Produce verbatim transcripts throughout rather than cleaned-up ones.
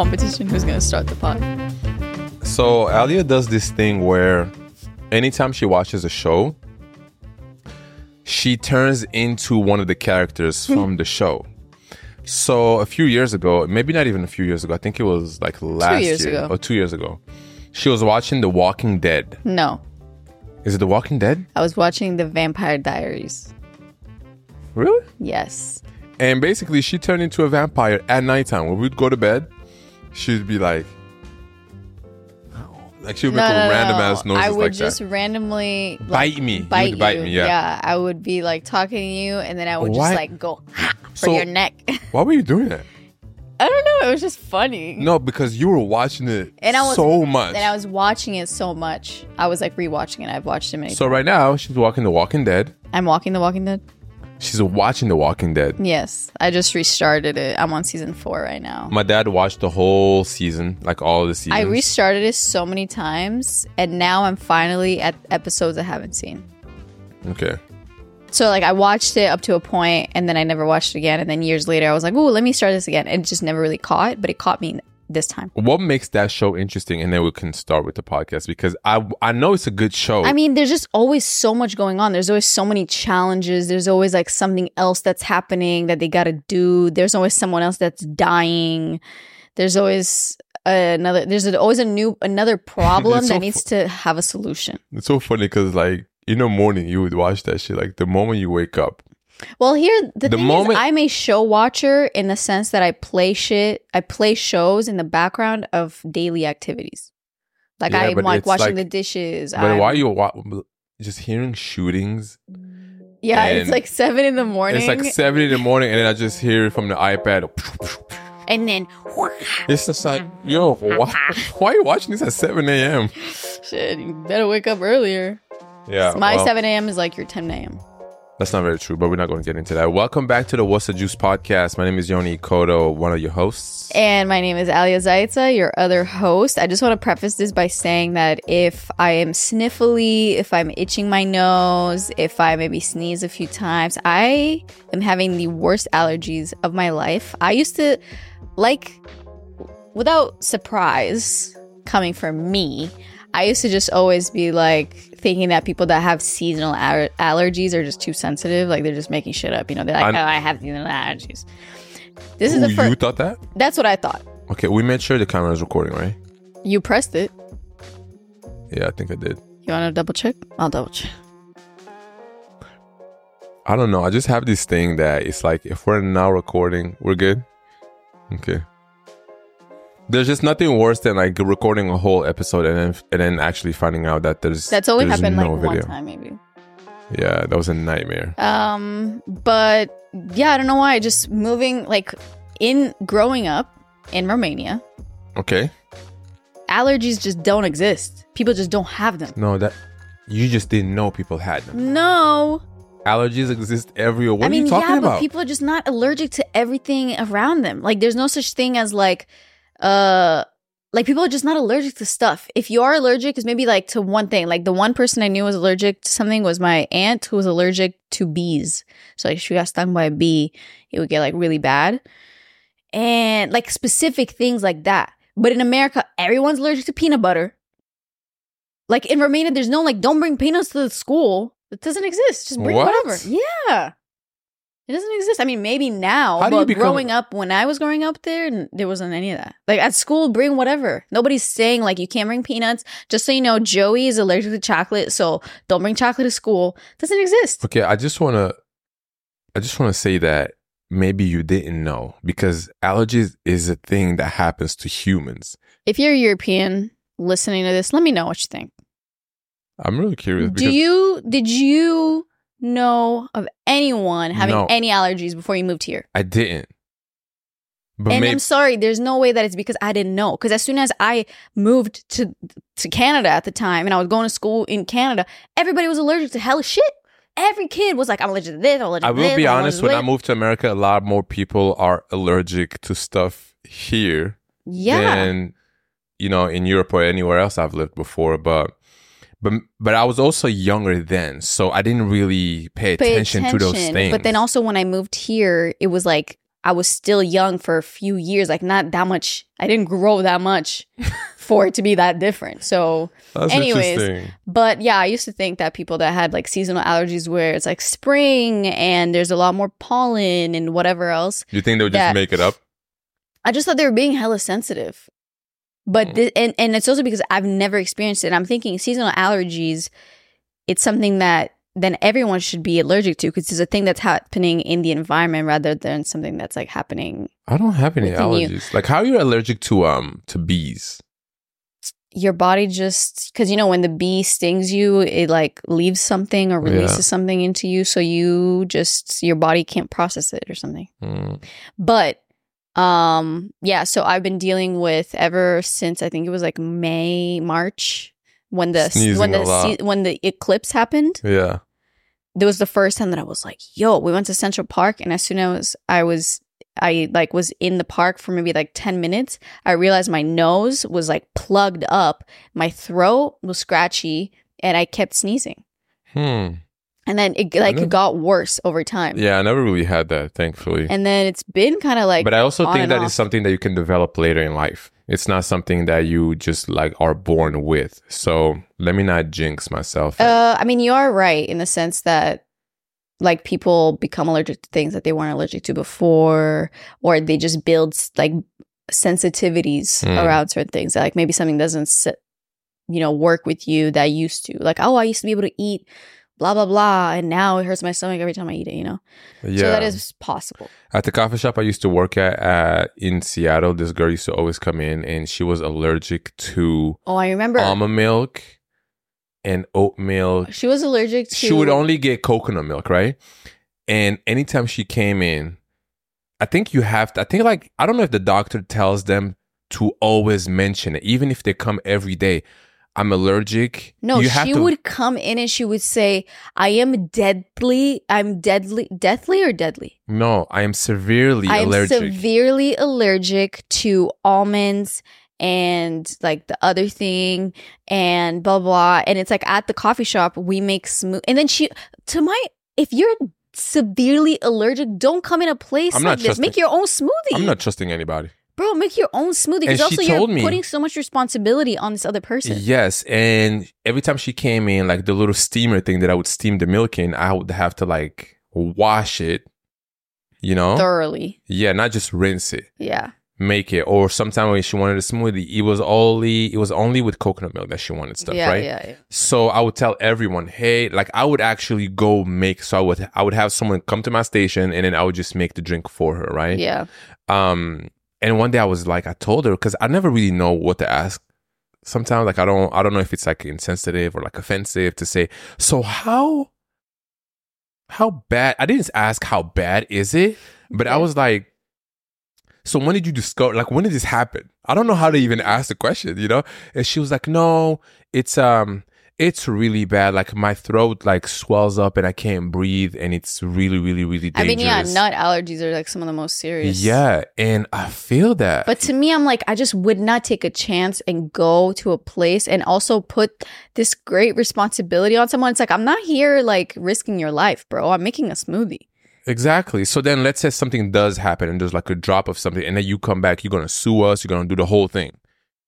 competition. Who's gonna start the pod? So Alia does this thing where anytime she watches a show, she turns into one of the characters from the show. So a few years ago, maybe not even a few years ago, I think it was like last years year ago. or two years ago, she was watching The Walking Dead. No, Is it The Walking Dead? I was watching The Vampire Diaries. Really? Yes. And basically, she turned into a vampire at nighttime. When we'd go to bed, she'd be like, like she would No, make no, a random no. ass noises I would like just that. randomly like, Bite me. You Bite would bite you. me, yeah. Yeah, I would be like talking to you, and then I would Why- just like go ha, for So- your neck. Why were you doing that? I don't know. It was just funny. No, because you were watching it And I was so much. And I was watching it so much. I was like rewatching it. I've watched it many So times. right now, she's walking The Walking Dead. I'm walking The Walking Dead. She's watching The Walking Dead. Yes, I just restarted it. I'm on season four right now. My dad watched the whole season, like all of the seasons. I restarted it so many times, and now I'm finally at episodes I haven't seen. Okay. So like I watched it up to a point, and then I never watched it again. And then years later, I was like, "Oh, let me start this again," and it just never really caught. But it caught me this time. What makes that show interesting? And then we can start with the podcast because I I know it's a good show. I mean, there's just always so much going on. There's always so many challenges. There's always like something else that's happening that they got to do. There's always someone else that's dying. There's always another. There's always a new another problem It's that so needs fu- to have a solution. It's so funny because like in the morning you would watch that shit. Like the moment you wake up. Well, here the, The thing moment- is, I'm a show watcher in the sense that I play shit. I play shows in the background of daily activities. Like Yeah, I'm but like it's washing like- the dishes. But I'm- why you wa- just hearing shootings? Yeah, it's and like seven in the morning. It's like seven in the morning, and then I just hear it from the iPad. and then It's just like, yo, why, why are you watching this at seven a.m.? shit, you better wake up earlier. Yeah, My well, seven a.m. is like your ten a.m. That's not very true, but we're not going to get into that. Welcome back to the What's the Juice podcast. My name is Yoni Kodo, one of your hosts. And my name is Alia Zaitza, your other host. I just want to preface this by saying that if I am sniffly, if I'm itching my nose, if I maybe sneeze a few times, I am having the worst allergies of my life. I used to, like, without surprise coming from me, I used to just always be like thinking that people that have seasonal aller- allergies are just too sensitive. Like they're just making shit up. You know, they're like, I'm- oh, I have seasonal allergies. This is Ooh, the first. you thought that? That's what I thought. Okay, we made sure the camera is recording, right? You pressed it. Yeah, I think I did. You want to double check? I'll double check. I don't know. I just have this thing that it's like if we're now recording, we're good. Okay. There's just nothing worse than like recording a whole episode and then and then actually finding out that there's That's only there's happened no like video. one time, maybe. Yeah, that was a nightmare. Um, but yeah, I don't know why. Just moving, like, in growing up in Romania, Okay. allergies just don't exist. People just don't have them. No, that you just didn't know people had them. No. Allergies exist everywhere. What I are mean, you talking yeah, about? but people are just not allergic to everything around them. Like, there's no such thing as like, uh, like people are just not allergic to stuff. If you are allergic, it's maybe like to one thing. Like the one person I knew was allergic to something was my aunt who was allergic to bees. So like, if she got stung by a bee, it would get like really bad, and like specific things like that. But in America, everyone's allergic to peanut butter. Like in Romania, there's no like, don't bring peanuts to the school. It doesn't exist. Just bring What? whatever. Yeah. It doesn't exist. I mean, maybe now, How do you but become- growing up, when I was growing up there, n- there wasn't any of that. Like at school, bring whatever. Nobody's saying like you can't bring peanuts. Just so you know, Joey is allergic to chocolate, so don't bring chocolate to school. Doesn't exist. Okay, I just wanna I just wanna say that maybe you didn't know because allergies is a thing that happens to humans. If you're European listening to this, let me know what you think. I'm really curious Do because you did you know of anyone having No. any allergies before you moved here? I didn't. But And maybe I'm sorry, there's no way that it's because I didn't know. Because as soon as I moved to to Canada at the time, and I was going to school in Canada, everybody was allergic to hella shit. Every kid was like, "I'm allergic to this. I'm allergic I to will this. be I'm honest, allergic when to I this." moved to America, a lot more people are allergic to stuff here Yeah, than, you know, in Europe or anywhere else I've lived before. But but but I was also younger then, so I didn't really pay pay attention, to those things. But then also when I moved here, it was like I was still young for a few years, like not that much. I didn't grow that much for it to be that different. So That's anyways, interesting. but yeah, I used to think that people that had like seasonal allergies where it's like spring and there's a lot more pollen and whatever else. You think they would that- just make it up? I just thought they were being hella sensitive. But, Mm. thi- and, and it's also because I've never experienced it. I'm thinking seasonal allergies, it's something that then everyone should be allergic to because it's a thing that's happening in the environment rather than something that's like happening. I don't have any Within you. allergies. Like, how are you allergic to um to bees? Your body just, because you know, when the bee stings you, it like leaves something or releases Yeah. something into you. So you just, your body can't process it or something. Mm. But um yeah, so I've been dealing with ever since I think it was like May, March when the Sneezing when a the lot. se- when the eclipse happened. Yeah. There was the first time that I was like, yo, we went to Central Park, and as soon as I was I like was in the park for maybe like ten minutes, I realized my nose was like plugged up, my throat was scratchy, and I kept sneezing. Hmm. And then it like never- it got worse over time. Yeah, I never really had that, thankfully. And then it's been kind of like But I also on think and that off. is something that you can develop later in life. It's not something that you just like are born with. So let me not jinx myself. Uh, I mean, you are right in the sense that like people become allergic to things that they weren't allergic to before, or they just build like sensitivities Mm. around certain things. Like maybe something doesn't sit, you know, work with you that used to. Like, oh, I used to be able to eat blah blah blah, and now it hurts my stomach every time I eat it. You know, yeah. so that is possible. At the coffee shop I used to work at uh, in Seattle, this girl used to always come in and she was allergic to Oh, I remember almond milk and oat milk. she was allergic to. She would only get coconut milk, right? And anytime she came in, I think you have to, I think like, I don't know if the doctor tells them to always mention it, even if they come every day. I'm allergic. No, you have she to, would come in and she would say, "I am deadly. I'm deadly, deathly or deadly. No, I am severely I am allergic. severely allergic to almonds and like the other thing and blah blah." And it's like at the coffee shop we make smooth. And then she, to my, if you're severely allergic, don't come in a place I'm like not this. trusting- Make your own smoothie, I'm not trusting anybody. bro. Make your own smoothie And because she also you're told me- putting so much responsibility on this other person. Yes, and every time she came in, like the little steamer thing that I would steam the milk in, I would have to like wash it, you know? Thoroughly, Yeah, not just rinse it, yeah. make it. Or sometimes when she wanted a smoothie, it was only it was only with coconut milk that she wanted stuff, yeah, right? yeah, yeah. So I would tell everyone, hey, like I would actually go make. So I would I would have someone come to my station, and then I would just make the drink for her, right? Yeah. Um, and one day I was like, I told her because I never really know what to ask. Sometimes, like I don't, I don't know if it's like insensitive or like offensive to say. So how, how bad? I didn't ask how bad is it, but I Okay. was like, so when did you discover? Like when did this happen? I don't know how to even ask the question, you know. And she was like, no, it's um. It's really bad. Like my throat like swells up and I can't breathe, and it's really, really, really dangerous. I mean, yeah, nut allergies are like some of the most serious. Yeah, and I feel that. But to me, I'm like, I just would not take a chance and go to a place and also put this great responsibility on someone. It's like, I'm not here like risking your life, bro. I'm making a smoothie. Exactly. So then let's say something does happen and there's like a drop of something, and then you come back, you're going to sue us, you're going to do the whole thing.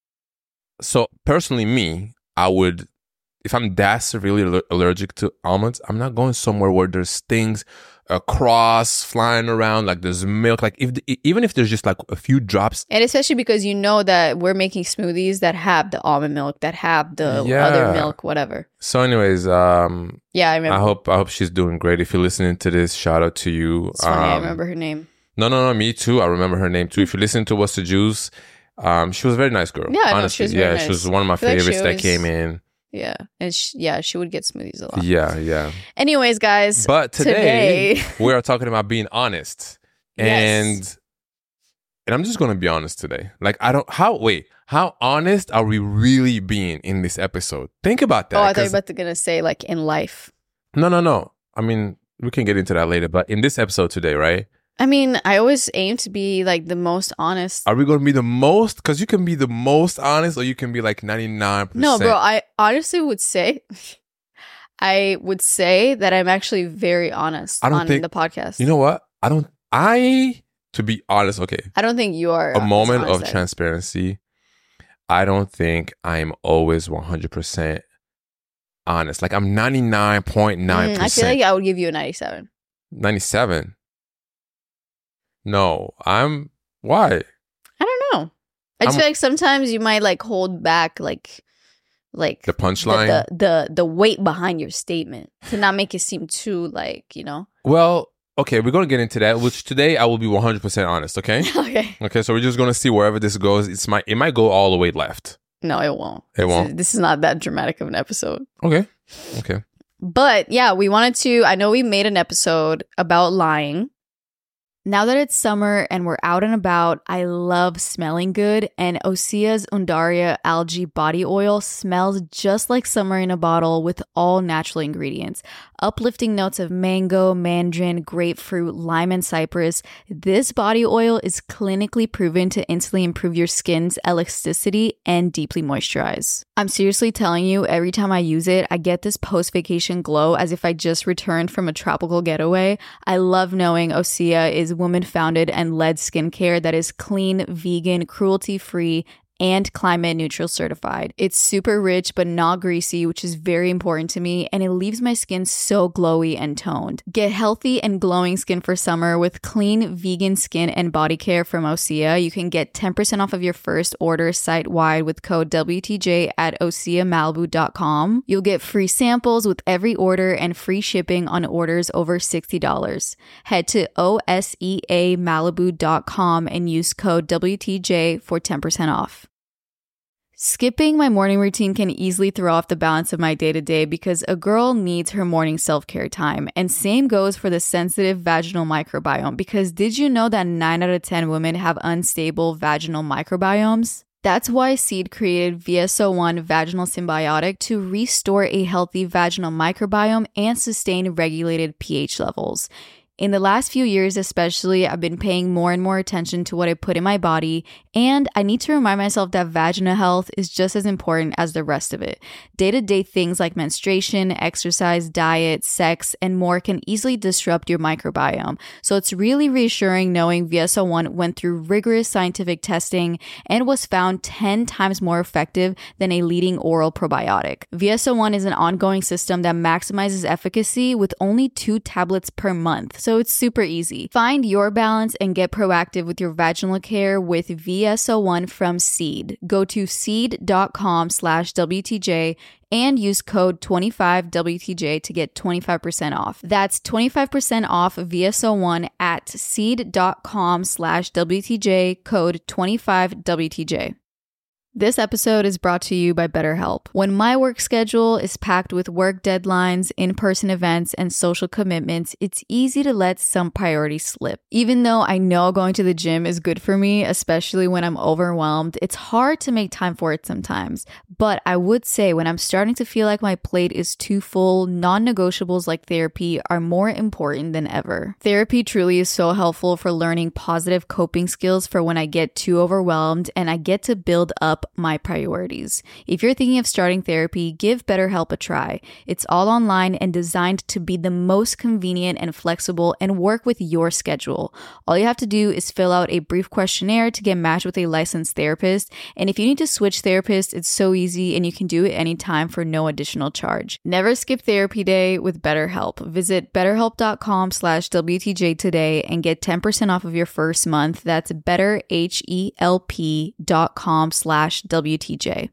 So personally, me, I would, if I'm that severely aller- allergic to almonds, I'm not going somewhere where there's things across flying around, like there's milk, like if the, even if there's just like a few drops. And especially because you know that we're making smoothies that have the almond milk, that have the Yeah. other milk, whatever. So anyways, um, Yeah, I remember. I hope I hope she's doing great. If you're listening to this, shout out to you. It's funny, I Um, remember her name. No, no, no, me too. I remember her name too. If you listen to What's the Juice, um, she was a very nice girl. Yeah, I know, honestly, she was very yeah, nice. she was one of my I feel like she favorites that always- came in. Yeah. And sh yeah, she would get smoothies a lot. Yeah, yeah. Anyways, guys. But today, today- we are talking about being honest, and Yes. and I'm just gonna be honest today. Like, I don't how wait how honest are we really being in this episode? Think about that. Oh, I thought you 'cause- were about to gonna say like in life. no, no, no. I mean, we can get into that later. But in this episode today, right? I mean, I always aim to be like the most honest. Are we going to be the most? Because you can be the most honest, or you can be like ninety-nine percent. No, bro, I honestly would say, I would say that I'm actually very honest I don't on think- the podcast. You know what? I don't. I to be honest, okay. I don't think you are a moment of then. transparency. I don't think I'm always one hundred percent honest. Like I'm ninety-nine point nine percent. Mm, I feel like I would give you a ninety-seven. ninety-seven. No, I'm why? I don't know. I just I'm, feel like sometimes you might like hold back like like the punchline, the, the the the weight behind your statement to not make it seem too like, you know. Well, okay, we're gonna get into that. Which today I will be one hundred percent honest. Okay. Okay. Okay. So we're just gonna see wherever this goes. It's my it might go all the way left. No, it won't. It this won't. Is, this is not that dramatic of an episode. Okay. Okay. But yeah, we wanted to. I know we made an episode about lying. Now that it's summer and we're out and about, I love smelling good, and Osea's Undaria Algae Body Oil smells just like summer in a bottle with all natural ingredients. Uplifting notes of mango, mandarin, grapefruit, lime, and cypress. This body oil is clinically proven to instantly improve your skin's elasticity and deeply moisturize. I'm seriously telling you, every time I use it, I get this post-vacation glow as if I just returned from a tropical getaway. I love knowing Osea is woman-founded and led skincare that is clean, vegan, cruelty-free, and climate neutral certified. It's super rich but not greasy, which is very important to me, and it leaves my skin so glowy and toned. Get healthy and glowing skin for summer with clean vegan skin and body care from Osea. You can get ten percent off of your first order site-wide with code W T J at osea malibu dot com. You'll get free samples with every order and free shipping on orders over sixty dollars. Head to osea malibu dot com and use code W T J for ten percent off. Skipping my morning routine can easily throw off the balance of my day-to-day because a girl needs her morning self-care time. And same goes for the sensitive vaginal microbiome, because did you know that nine out of ten women have unstable vaginal microbiomes? That's why Seed created V S O one Vaginal Symbiotic to restore a healthy vaginal microbiome and sustain regulated pH levels. In the last few years especially, I've been paying more and more attention to what I put in my body, and I need to remind myself that vaginal health is just as important as the rest of it. Day-to-day things like menstruation, exercise, diet, sex, and more can easily disrupt your microbiome. So it's really reassuring knowing V S O one went through rigorous scientific testing and was found ten times more effective than a leading oral probiotic. V S O one is an ongoing system that maximizes efficacy with only two tablets per month. So it's super easy. Find your balance and get proactive with your vaginal care with V S O one from Seed. Go to seed.com slash WTJ and use code twenty-five W T J to get twenty-five percent off. That's twenty-five percent off V S O one at seed.com slash WTJ, code twenty-five W T J. This episode is brought to you by BetterHelp. When my work schedule is packed with work deadlines, in-person events, and social commitments, it's easy to let some priorities slip. Even though I know going to the gym is good for me, especially when I'm overwhelmed, it's hard to make time for it sometimes. But I would say when I'm starting to feel like my plate is too full, non-negotiables like therapy are more important than ever. Therapy truly is so helpful for learning positive coping skills for when I get too overwhelmed, and I get to build up my priorities. If you're thinking of starting therapy, give BetterHelp a try. It's all online and designed to be the most convenient and flexible and work with your schedule. All you have to do is fill out a brief questionnaire to get matched with a licensed therapist. And if you need to switch therapists, it's so easy and you can do it anytime for no additional charge. Never skip therapy day with BetterHelp. Visit betterhelp.com slash WTJ today and get ten percent off of your first month. That's betterhelp.com slash W T J.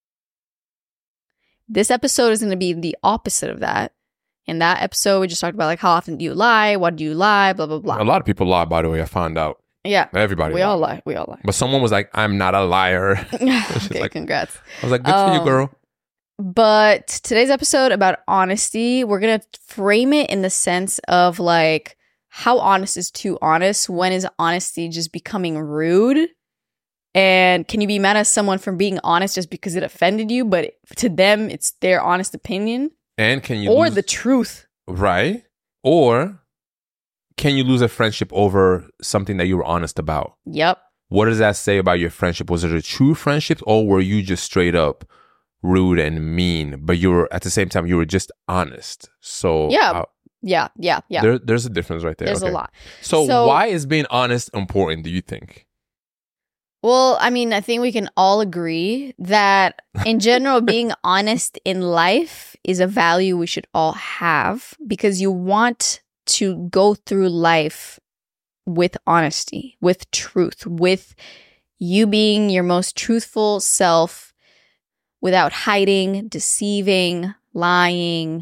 This episode is going to be the opposite of that. In that episode, we just talked about like how often do you lie, what do you lie, blah, blah, blah. A lot of people lie, by the way, I found out. Yeah. Everybody We lie. all lie. We all lie. But someone was like, I'm not a liar. Okay, like, congrats. I was like, good um, for you, girl. But today's episode about honesty, we're going to frame it in the sense of like, how honest is too honest? When is honesty just becoming rude? And can you be mad at someone for being honest just because it offended you, but to them, it's their honest opinion? And can you Or lose, the truth. Right? Or can you lose a friendship over something that you were honest about? Yep. What does that say about your friendship? Was it a true friendship, or were you just straight up rude and mean, but you were at the same time, you were just honest? So Yeah. uh, Yeah, yeah, yeah. There, there's a difference right there. There's okay. a lot. So, So- why is being honest important, do you think? Well, I mean, I think we can all agree that in general, being honest in life is a value we should all have because you want to go through life with honesty, with truth, with you being your most truthful self without hiding, deceiving, lying,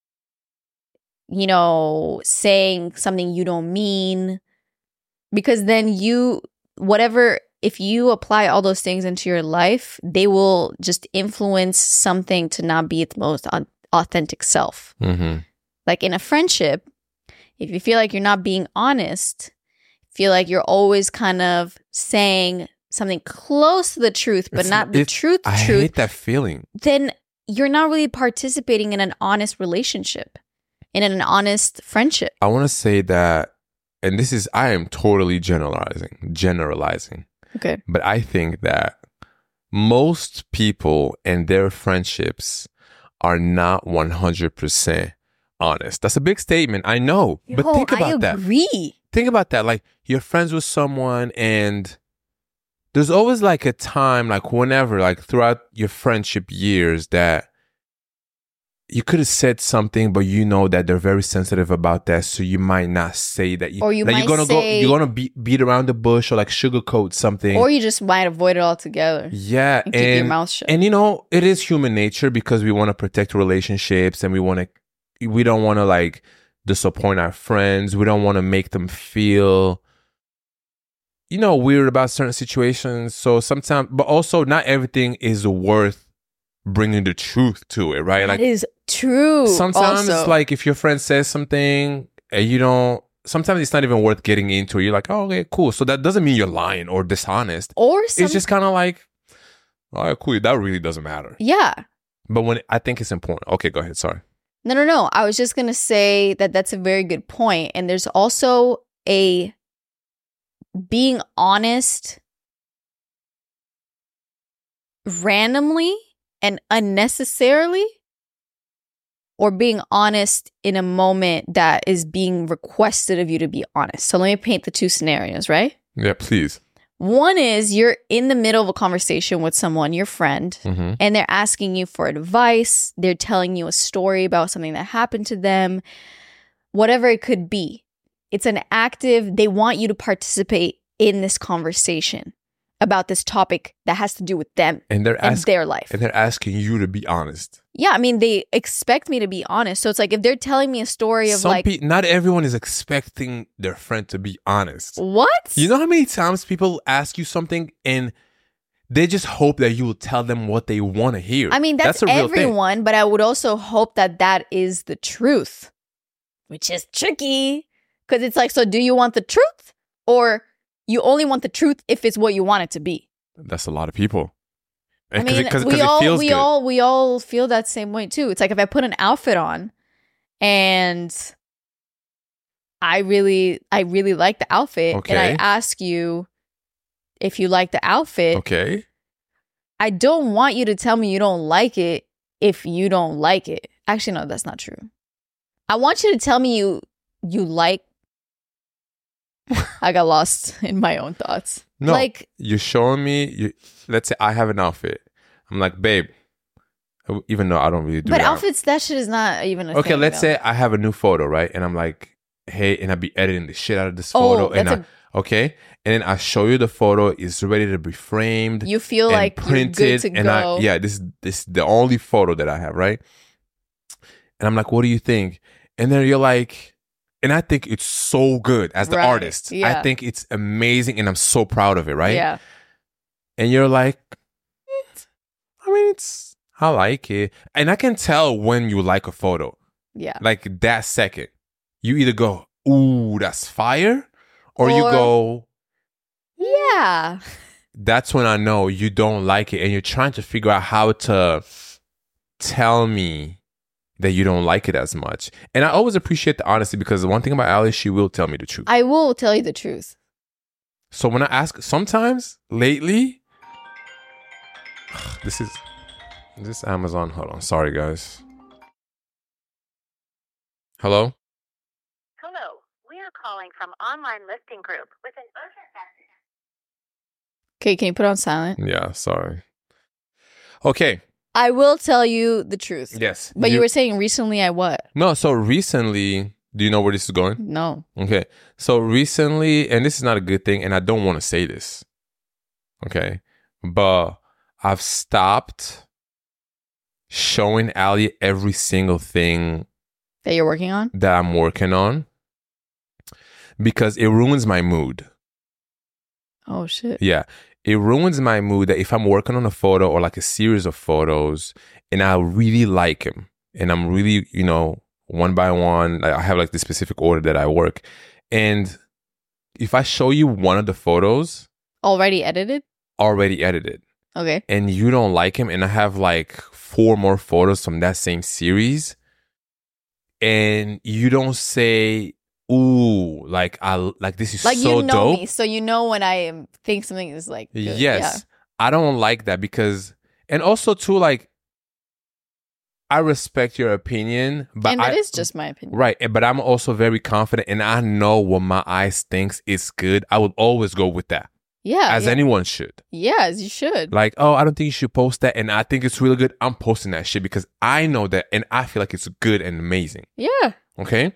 you know, saying something you don't mean. Because then you, whatever, if you apply all those things into your life, they will just influence something to not be its most au- authentic self. Mm-hmm. Like in a friendship, if you feel like you're not being honest, feel like you're always kind of saying something close to the truth, but It's- not the it's- truth, I truth, hate that feeling. then you're not really participating in an honest relationship, in an honest friendship. I want to say that, and this is, I am totally generalizing, generalizing. Okay. But I think that most people and their friendships are not one hundred percent honest. That's a big statement, I know. But Yo, think about I that. agree. Think about that. Like, you're friends with someone and there's always like a time, like whenever, like throughout your friendship years, that you could have said something, but you know that they're very sensitive about that, so you might not say that. You, Or you like might you're gonna say- go, you're gonna beat beat around the bush or like sugarcoat something. Or you just might avoid it altogether. yeah, And keep your mouth shut. And you know, it is human nature because we want to protect relationships and we want to, we don't want to like disappoint our friends. We don't want to make them feel, you know, weird about certain situations. So sometimes, but also not everything is worth bringing the truth to it, right? That is true. Sometimes, also. like, if your friend says something and you don't, sometimes it's not even worth getting into. You're like, oh, okay, cool. So that doesn't mean you're lying or dishonest. or some, It's just kind of like, all right, cool. That really doesn't matter. yeah. But when I think it's important. Okay, go ahead. Sorry. No, no, no. I was just going to say that that's a very good point. And there's also a being honest randomly and unnecessarily, or being honest in a moment that is being requested of you to be honest. So let me paint the two scenarios, right? Yeah, please. One is you're in the middle of a conversation with someone, your friend, Mm-hmm. and they're asking you for advice. They're telling you a story about something that happened to them, whatever it could be. It's an active, they want you to participate in this conversation about this topic that has to do with them And they're and asking, their life. and they're asking you to be honest. Yeah, I mean, they expect me to be honest. So it's like if they're telling me a story of Some like, pe- not everyone is expecting their friend to be honest. what? You know how many times people ask you something and they just hope that you will tell them what they want to hear. I mean, that's, a real thing. everyone, but I would also hope that that is the truth, which is tricky because it's like, so do you want the truth or you only want the truth if it's what you want it to be? That's a lot of people. I And 'cause mean, it, 'cause- 'cause we it all feels we good. all we all feel that same way too. It's like if I put an outfit on and I really I really like the outfit and I Okay. ask you if you like the outfit, Okay. I don't want you to tell me you don't like it if you don't like it. Actually, no, that's not true. I want you to tell me you you like. I got lost in my own thoughts. No, Like, you're showing me. You, let's say I have an outfit. I'm like, babe. Even though I don't really do but that. outfits, that shit is not even a Okay, thing, let's though. say I have a new photo, right? And I'm like, hey, and I be editing the shit out of this Oh, photo, and that's I, okay, and then I show you the photo. It's ready to be framed. You feel and like you're good to and go. I, yeah, this this is the only photo that I have, right? And I'm like, what do you think? And then you're like, and I think it's so good as the Right, artist. yeah. I think it's amazing, and I'm so proud of it, right? Yeah. And you're like, "Eh, I mean, it's I like it, and I can tell when you like a photo, Yeah. like that second. You either go, ooh, that's fire, or, you Or- go, Yeah. that's when I know you don't like it and you're trying to figure out how to tell me that you don't like it as much. And I always appreciate the honesty because the one thing about Ali, she will tell me the truth. I will tell you the truth. So when I ask, sometimes lately, this is this is Amazon. Hold on. Sorry, guys. Hello? calling from online listing group with an urgent message. Okay, can you put on silent? Yeah, sorry. Okay. I will tell you the truth. Yes. But you, you were saying recently I what? No, so recently, do you know where this is going? No. Okay. So recently, and this is not a good thing, and I don't want to say this. Okay. But I've stopped showing Ali every single thing that you're working on? That I'm working on. Because it ruins my mood. Oh, shit. Yeah. It ruins my mood that if I'm working on a photo or like a series of photos and I really like him and I'm really, you know, one by one, I have like the specific order that I work. And if I show you one of the photos. Already edited? Already edited. Okay. And you don't like him and I have like four more photos from that same series. And you don't say, ooh, like I like this is like so you know dope. Me, so you know when I am think something is like good. Yes, yeah. I don't like that because, and also too, like I respect your opinion, but and that I, is just my opinion, right? But I'm also very confident, and I know what my eyes thinks is good. I would always go with that. Yeah, as yeah. anyone should. Yeah, as you should. Like, oh, I don't think you should post that, and I think it's really good. I'm posting that shit because I know that, and I feel like it's good and amazing. Yeah. Okay.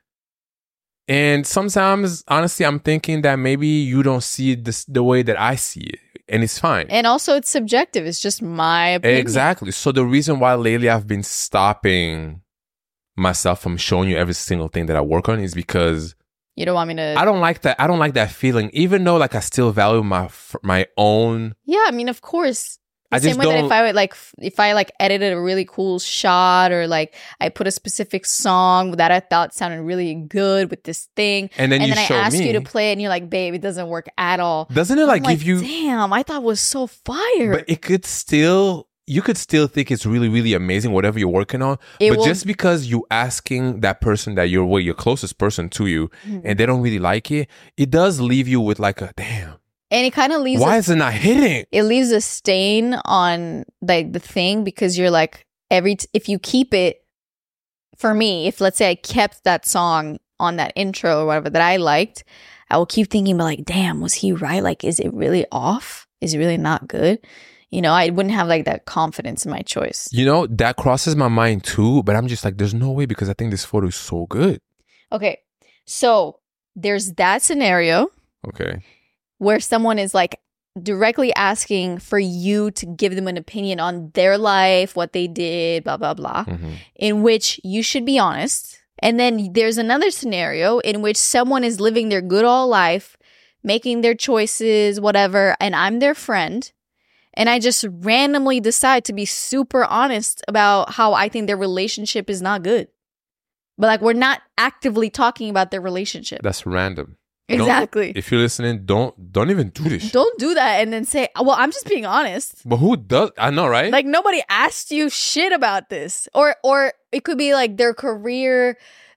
And sometimes, honestly, I'm thinking that maybe you don't see it this, the way that I see it. And it's fine. And also, it's subjective. It's just my opinion. Exactly. So the reason why lately I've been stopping myself from showing you every single thing that I work on is because you don't want me to. I don't like that. I don't like that feeling. Even though, like, I still value my my own. Yeah, I mean, of course. The I same just way don't... that if I would like, if I like edited a really cool shot or like I put a specific song that I thought sounded really good with this thing, and then, and you then I show ask me, you to play it, and you're like, "Babe, it doesn't work at all." Doesn't it like I'm give like, you? Damn, I thought it was so fire. But it could still. You could still think it's really, really amazing, whatever you're working on. It but will... just because you asking that person that you're well, your closest person to you, mm-hmm. and they don't really like it, it does leave you with like a damn. And it kind of leaves. Why a, is it not hitting? It leaves a stain on like the thing because you're like every t- if you keep it. For me, if let's say I kept that song on that intro or whatever that I liked, I will keep thinking about like, damn, was he right? Like, is it really off? Is it really not good? You know, I wouldn't have like that confidence in my choice. You know, that crosses my mind too, but I'm just like, there's no way because I think this photo is so good. Okay, so there's that scenario. Okay. Where someone is like directly asking for you to give them an opinion on their life, what they did, blah, blah, blah, mm-hmm. in which you should be honest. And then there's another scenario in which someone is living their good old life, making their choices, whatever, and I'm their friend. And I just randomly decide to be super honest about how I think their relationship is not good. But like, we're not actively talking about their relationship. That's random. Exactly. Don't, if you're listening, don't don't even do this. Don't do that and then say, well, I'm just being honest. But who does? I know, right? Like, nobody asked you shit about this. Or or it could be like their career.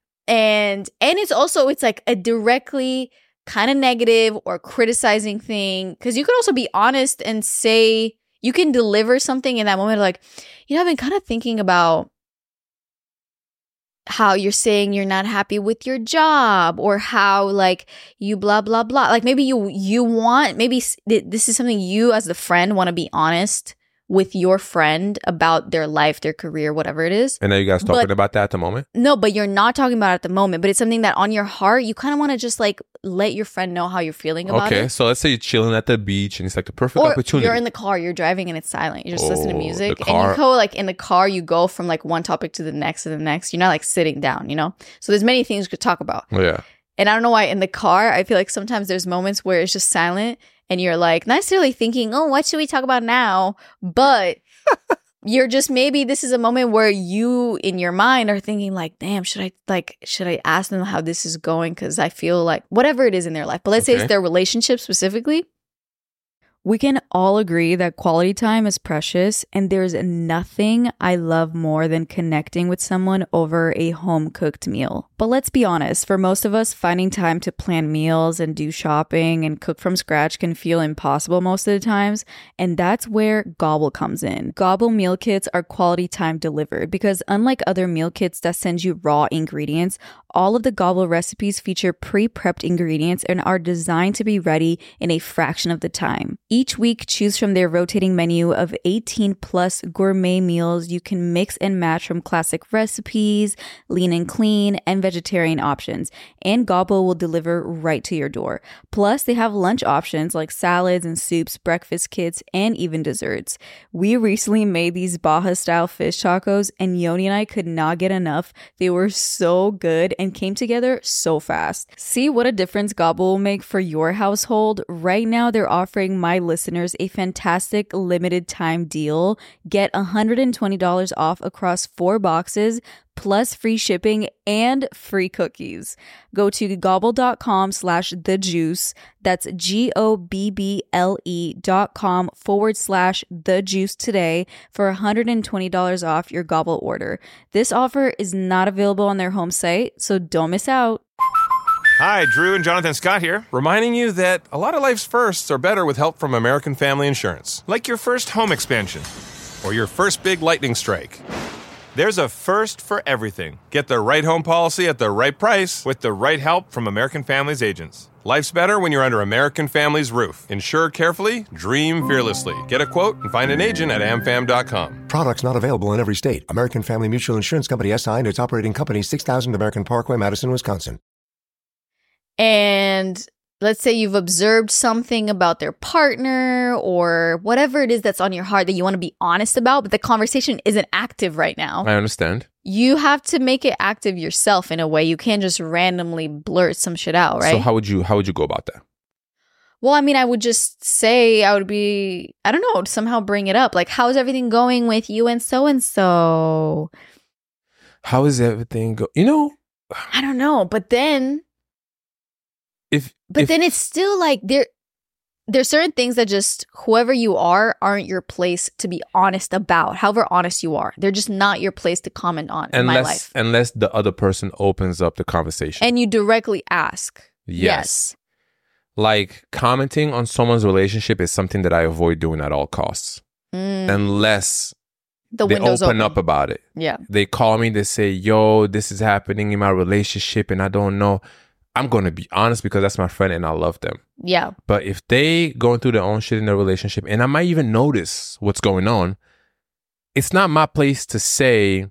And and it's also, it's like a directly kind of negative or criticizing thing. Because you could also be honest and say, you can deliver something in that moment. Like, you know, I've been kind of thinking about how you're saying you're not happy with your job or how like you blah, blah, blah. Like maybe you you want, maybe this is something you as the friend want to be honest with your friend about their life, their career, whatever it is. And are you guys talking but, about that at the moment? No, but you're not talking about it at the moment. But it's something that on your heart, you kind of want to just like let your friend know how you're feeling about okay, it. Okay, so let's say you're chilling at the beach and it's like the perfect or opportunity. You're in the car, you're driving and it's silent. You're just oh, listening to music. And you go like in the car, you go from like one topic to the next and the next. You're not like sitting down, you know? So there's many things you could talk about. Oh, yeah. And I don't know why in the car, I feel like sometimes there's moments where it's just silent and you're like not necessarily thinking, oh, what should we talk about now? But you're just, maybe this is a moment where you in your mind are thinking like, damn, should I like, should I ask them how this is going? Because I feel like whatever it is in their life, but let's okay. say it's their relationship specifically. We can all agree that quality time is precious, and there's nothing I love more than connecting with someone over a home-cooked meal. But let's be honest, for most of us, finding time to plan meals and do shopping and cook from scratch can feel impossible most of the times, and that's where Gobble comes in. Gobble meal kits are quality time delivered because unlike other meal kits that send you raw ingredients, All of the Gobble recipes feature pre-prepped ingredients and are designed to be ready in a fraction of the time. Each week, choose from their rotating menu of eighteen plus gourmet meals you can mix and match from classic recipes, lean and clean, and vegetarian options. And Gobble will deliver right to your door. Plus, they have lunch options like salads and soups, breakfast kits, and even desserts. We recently made these Baja-style fish tacos, and Yoni and I could not get enough. They were so good and came together so fast. See what a difference Gobble will make for your household. Right now, they're offering my listeners a fantastic limited time deal. Get one hundred twenty dollars off across four boxes, plus free shipping and free cookies. Go to gobble.com slash the juice. That's G-O-B-B-L-E dot com forward slash the juice today for one hundred twenty dollars off your Gobble order. This offer is not available on their home site, so don't miss out. Hi, Drew and Jonathan Scott here, reminding you that a lot of life's firsts are better with help from American Family Insurance. Like your first home expansion or your first big lightning strike. There's a first for everything. Get the right home policy at the right price with the right help from American Family's agents. Life's better when you're under American Family's roof. Insure carefully, dream fearlessly. Get a quote and find an agent at am fam dot com. Products not available in every state. American Family Mutual Insurance Company S I and its operating company, six thousand American Parkway, Madison, Wisconsin. And let's say you've observed something about their partner or whatever it is that's on your heart that you want to be honest about, but the conversation isn't active right now. I understand. You have to make it active yourself in a way. You can't just randomly blurt some shit out, right? So how would you how would you go about that? Well, I mean, I would just say, I would be, I don't know, somehow bring it up. Like, how's everything going with you and so-and-so? How is everything go? You know? I don't know. But then... If, but if, then it's still like there there's certain things that just whoever you are aren't your place to be honest about. However honest you are, they're just not your place to comment on in unless, my life. Unless the other person opens up the conversation. And you directly ask. Yes. yes. Like commenting on someone's relationship is something that I avoid doing at all costs. Mm. Unless the they open, open up about it. Yeah. They call me, they say, yo, this is happening in my relationship and I don't know. I'm going to be honest because that's my friend and I love them. Yeah. But if they going through their own shit in their relationship and I might even notice what's going on, it's not my place to say,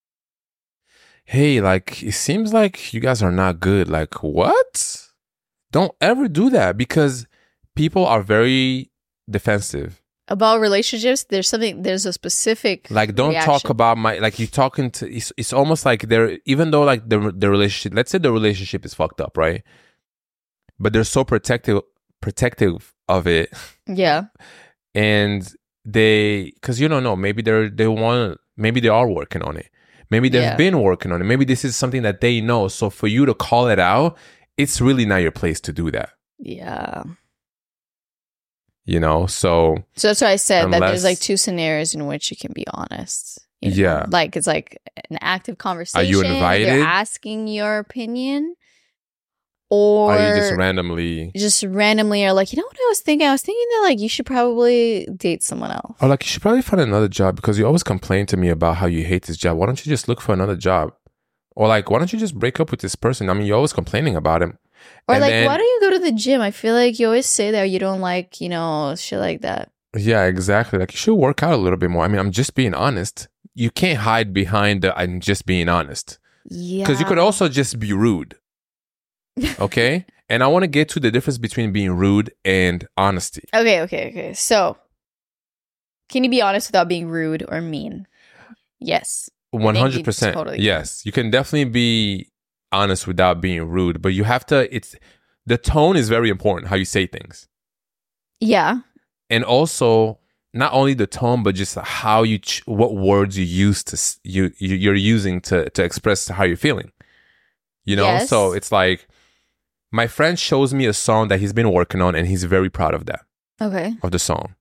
hey, like, it seems like you guys are not good. Like, what? Don't ever do that because people are very defensive. About relationships, there's something, there's a specific like don't reaction. Talk about my, like you talking to, it's, it's almost like they're, even though like the the relationship, let's say the relationship is fucked up, right? But they're so protective, protective of it. Yeah. And they, because you don't know, maybe they're, they want, maybe they are working on it. Maybe they've yeah. been working on it. Maybe this is something that they know. So for you to call it out, it's really not your place to do that. Yeah. You know, so so that's why I said unless, that there's like two scenarios in which you can be honest. You know? Yeah, like it's like an active conversation. Are you invited? They're asking your opinion, or are you just randomly, just randomly are like, you know what I was thinking? I was thinking that like you should probably date someone else, or like you should probably find another job because you always complain to me about how you hate this job. Why don't you just look for another job? Or like, why don't you just break up with this person? I mean, you're always complaining about him. Or and like, then, why don't you go to the gym? I feel like you always say that you don't like, you know, shit like that. Yeah, exactly. Like you should work out a little bit more. I mean, I'm just being honest. You can't hide behind the I'm just being honest. Yeah. Because you could also just be rude. Okay? And I want to get to the difference between being rude and honesty. Okay, okay, okay. So, can you be honest without being rude or mean? Yes. one hundred percent. Totally yes. You can definitely be honest without being rude, but you have to, it's, the tone is very important, how you say things. Yeah. And also, not only the tone, but just how you, ch- what words you use to, s- you, you, you're using to, to express how you're feeling. You know? Yes. So it's like, my friend shows me a song that he's been working on and he's very proud of that. Okay. Of the song.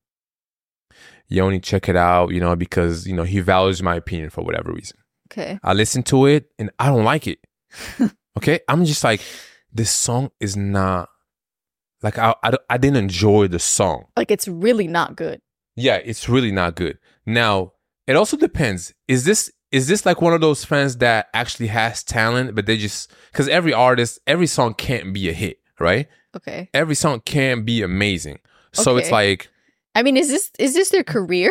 Yoni, check it out, you know, because, you know, he values my opinion for whatever reason. Okay. I listen to it and I don't like it. Okay? I'm just like, this song is not, like, I, I, I didn't enjoy the song. Like, it's really not good. Yeah, it's really not good. Now, it also depends. Is this is this like one of those friends that actually has talent, but they just, because every artist, every song can't be a hit, right? Okay. Every song can't be amazing. So Okay. it's like, I mean, is this is this their career?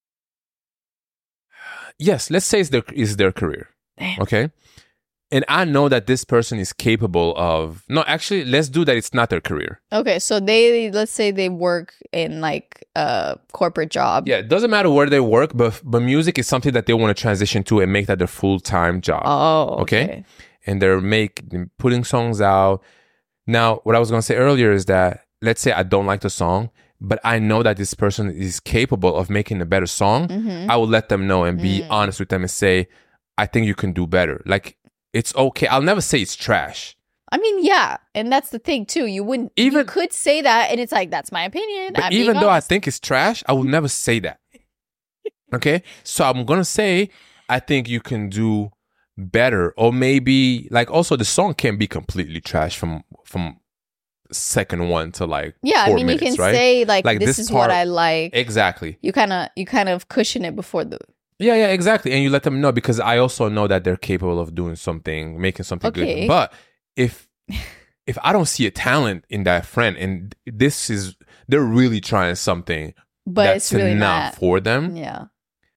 yes, let's say it's their, it's their career. Damn. Okay. And I know that this person is capable of, no, actually, let's do that. It's not their career. Okay, so they let's say they work in like a corporate job. Yeah, it doesn't matter where they work, but but music is something that they want to transition to and make that their full-time job. Oh, okay. Okay. And they're make putting songs out. Now, what I was going to say earlier is that, let's say I don't like the song, but I know that this person is capable of making a better song. Mhm. I will let them know and be Mm. honest with them and say, I think you can do better. Like, it's okay. I'll never say it's trash. I mean, yeah, and that's the thing too. You wouldn't Even- you could say that, and it's like that's my opinion. But I'm being even though I honest. think it's trash, I will never say that. Okay? So I'm going to say, I think you can do better. Or maybe, like, also the song can be completely trash from from second one to like yeah, four I mean, minutes, you can right? say like, Like, this, this is what part- I like. Exactly. you kind of you kind of cushion it before the. Yeah, yeah, exactly. And you let them know, because I also know that they're capable of doing something, making something Okay. good. But if if I don't see a talent in that friend, and this is, they're really trying something But that's it's really not not. for them, Yeah.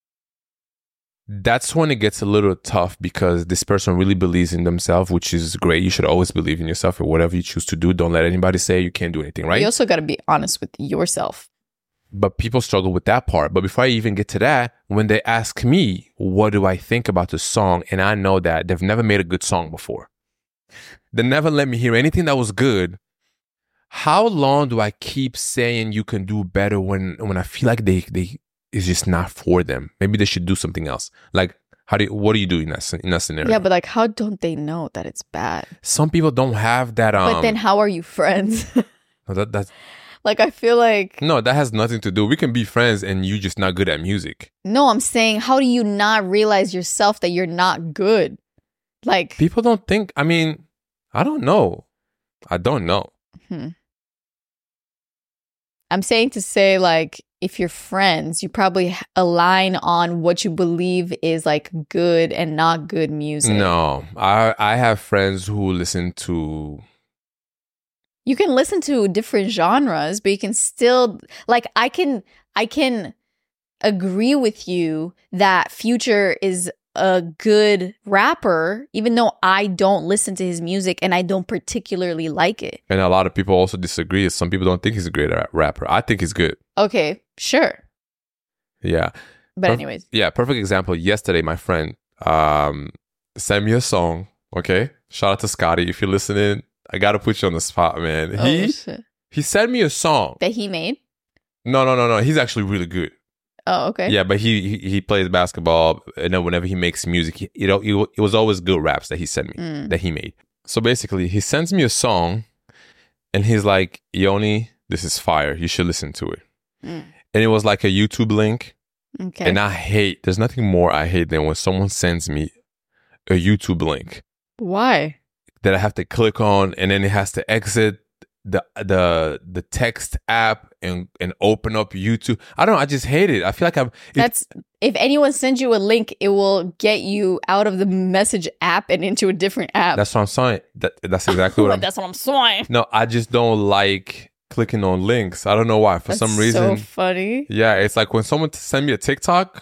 that's when it gets a little tough, because this person really believes in themselves, which is great. You should always believe in yourself, or whatever you choose to do. Don't let anybody say you can't do anything, right? You also got to be honest with yourself. But people struggle with that part. But before I even get to that, when they ask me, what do I think about the song? And I know that they've never made a good song before. They never let me hear anything that was good. How long do I keep saying you can do better when, when I feel like they, they, it's just not for them? Maybe they should do something else. Like, how do you, what do you do in that, sce- in that scenario? Yeah, but like, how don't they know that it's bad? Some people don't have that. Um, but then, how are you friends? no, that, that's, Like, I feel like no, that has nothing to do. We can be friends and you just not good at music. no. I'm saying, how do you not realize yourself that you're not good? Like, People don't think, I mean, I don't know. I don't know. hmm. I'm saying to say, like, if you're friends, you probably h- align on what you believe is like good and not good music. No, I I have friends who listen to, You can listen to different genres, but you can still like I can I can agree with you that Future is a good rapper, even though I don't listen to his music and I don't particularly like it. and a lot of people also disagree. Some people don't think he's a great ra- rapper. I think he's good. Okay, sure. Yeah. But Perf- anyways, Yeah, perfect example. Yesterday, my friend um sent me a song. Okay, shout out to Scotty if you're listening. I gotta put you on the spot, man. oh, He shit. he sent me a song. That he made? No, no, no, no. He's actually really good. Oh, okay. Yeah, but he, he he plays basketball, and then whenever he makes music, he, you know, it, it was always good raps that he sent me, Mm. that he made. So basically, he sends me a song, and he's like, "Yoni, this is fire. You should listen to it." Mm. And it was like a YouTube link, Okay. and I hate. There's nothing more I hate than when someone sends me a YouTube link Why? that I have to click on, and then it has to exit the the the text app and and open up YouTube. I don't know. I just hate it. I feel like I'm. it- That's if anyone sends you a link, it will get you out of the message app and into a different app. That's what I'm saying. That, that's exactly what I'm. That's what I'm saying. No, I just don't like clicking on links. I don't know why. For That's some reason, so funny. yeah, it's like when someone t- send me a TikTok.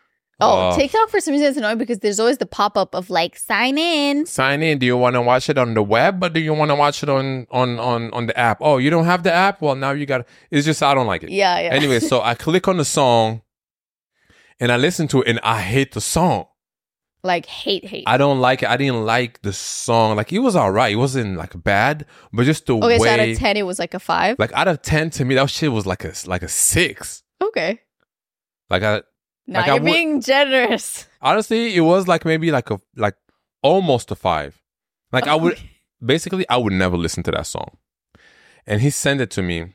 Oh, uh, TikTok for some reason is annoying because there's always the pop up of like sign in. Sign in. Do you want to watch it on the web, or do you want to watch it on on on on the app? Oh, you don't have the app. Well, now you got. It's just I don't like it. Yeah, yeah. Anyway, so I click on the song, and I listen to it, and I hate the song. like hate, hate. I don't like it. I didn't like the song. Like it was all right. It wasn't like bad, but just the okay, way. so out of ten, it was like a five. Like out of ten, to me, that shit was like a like a six. Okay. Like I Now Like, I you're would- being generous. honestly, it was like maybe like a like almost a five. Like I would basically I would never listen to that song. And he sent it to me,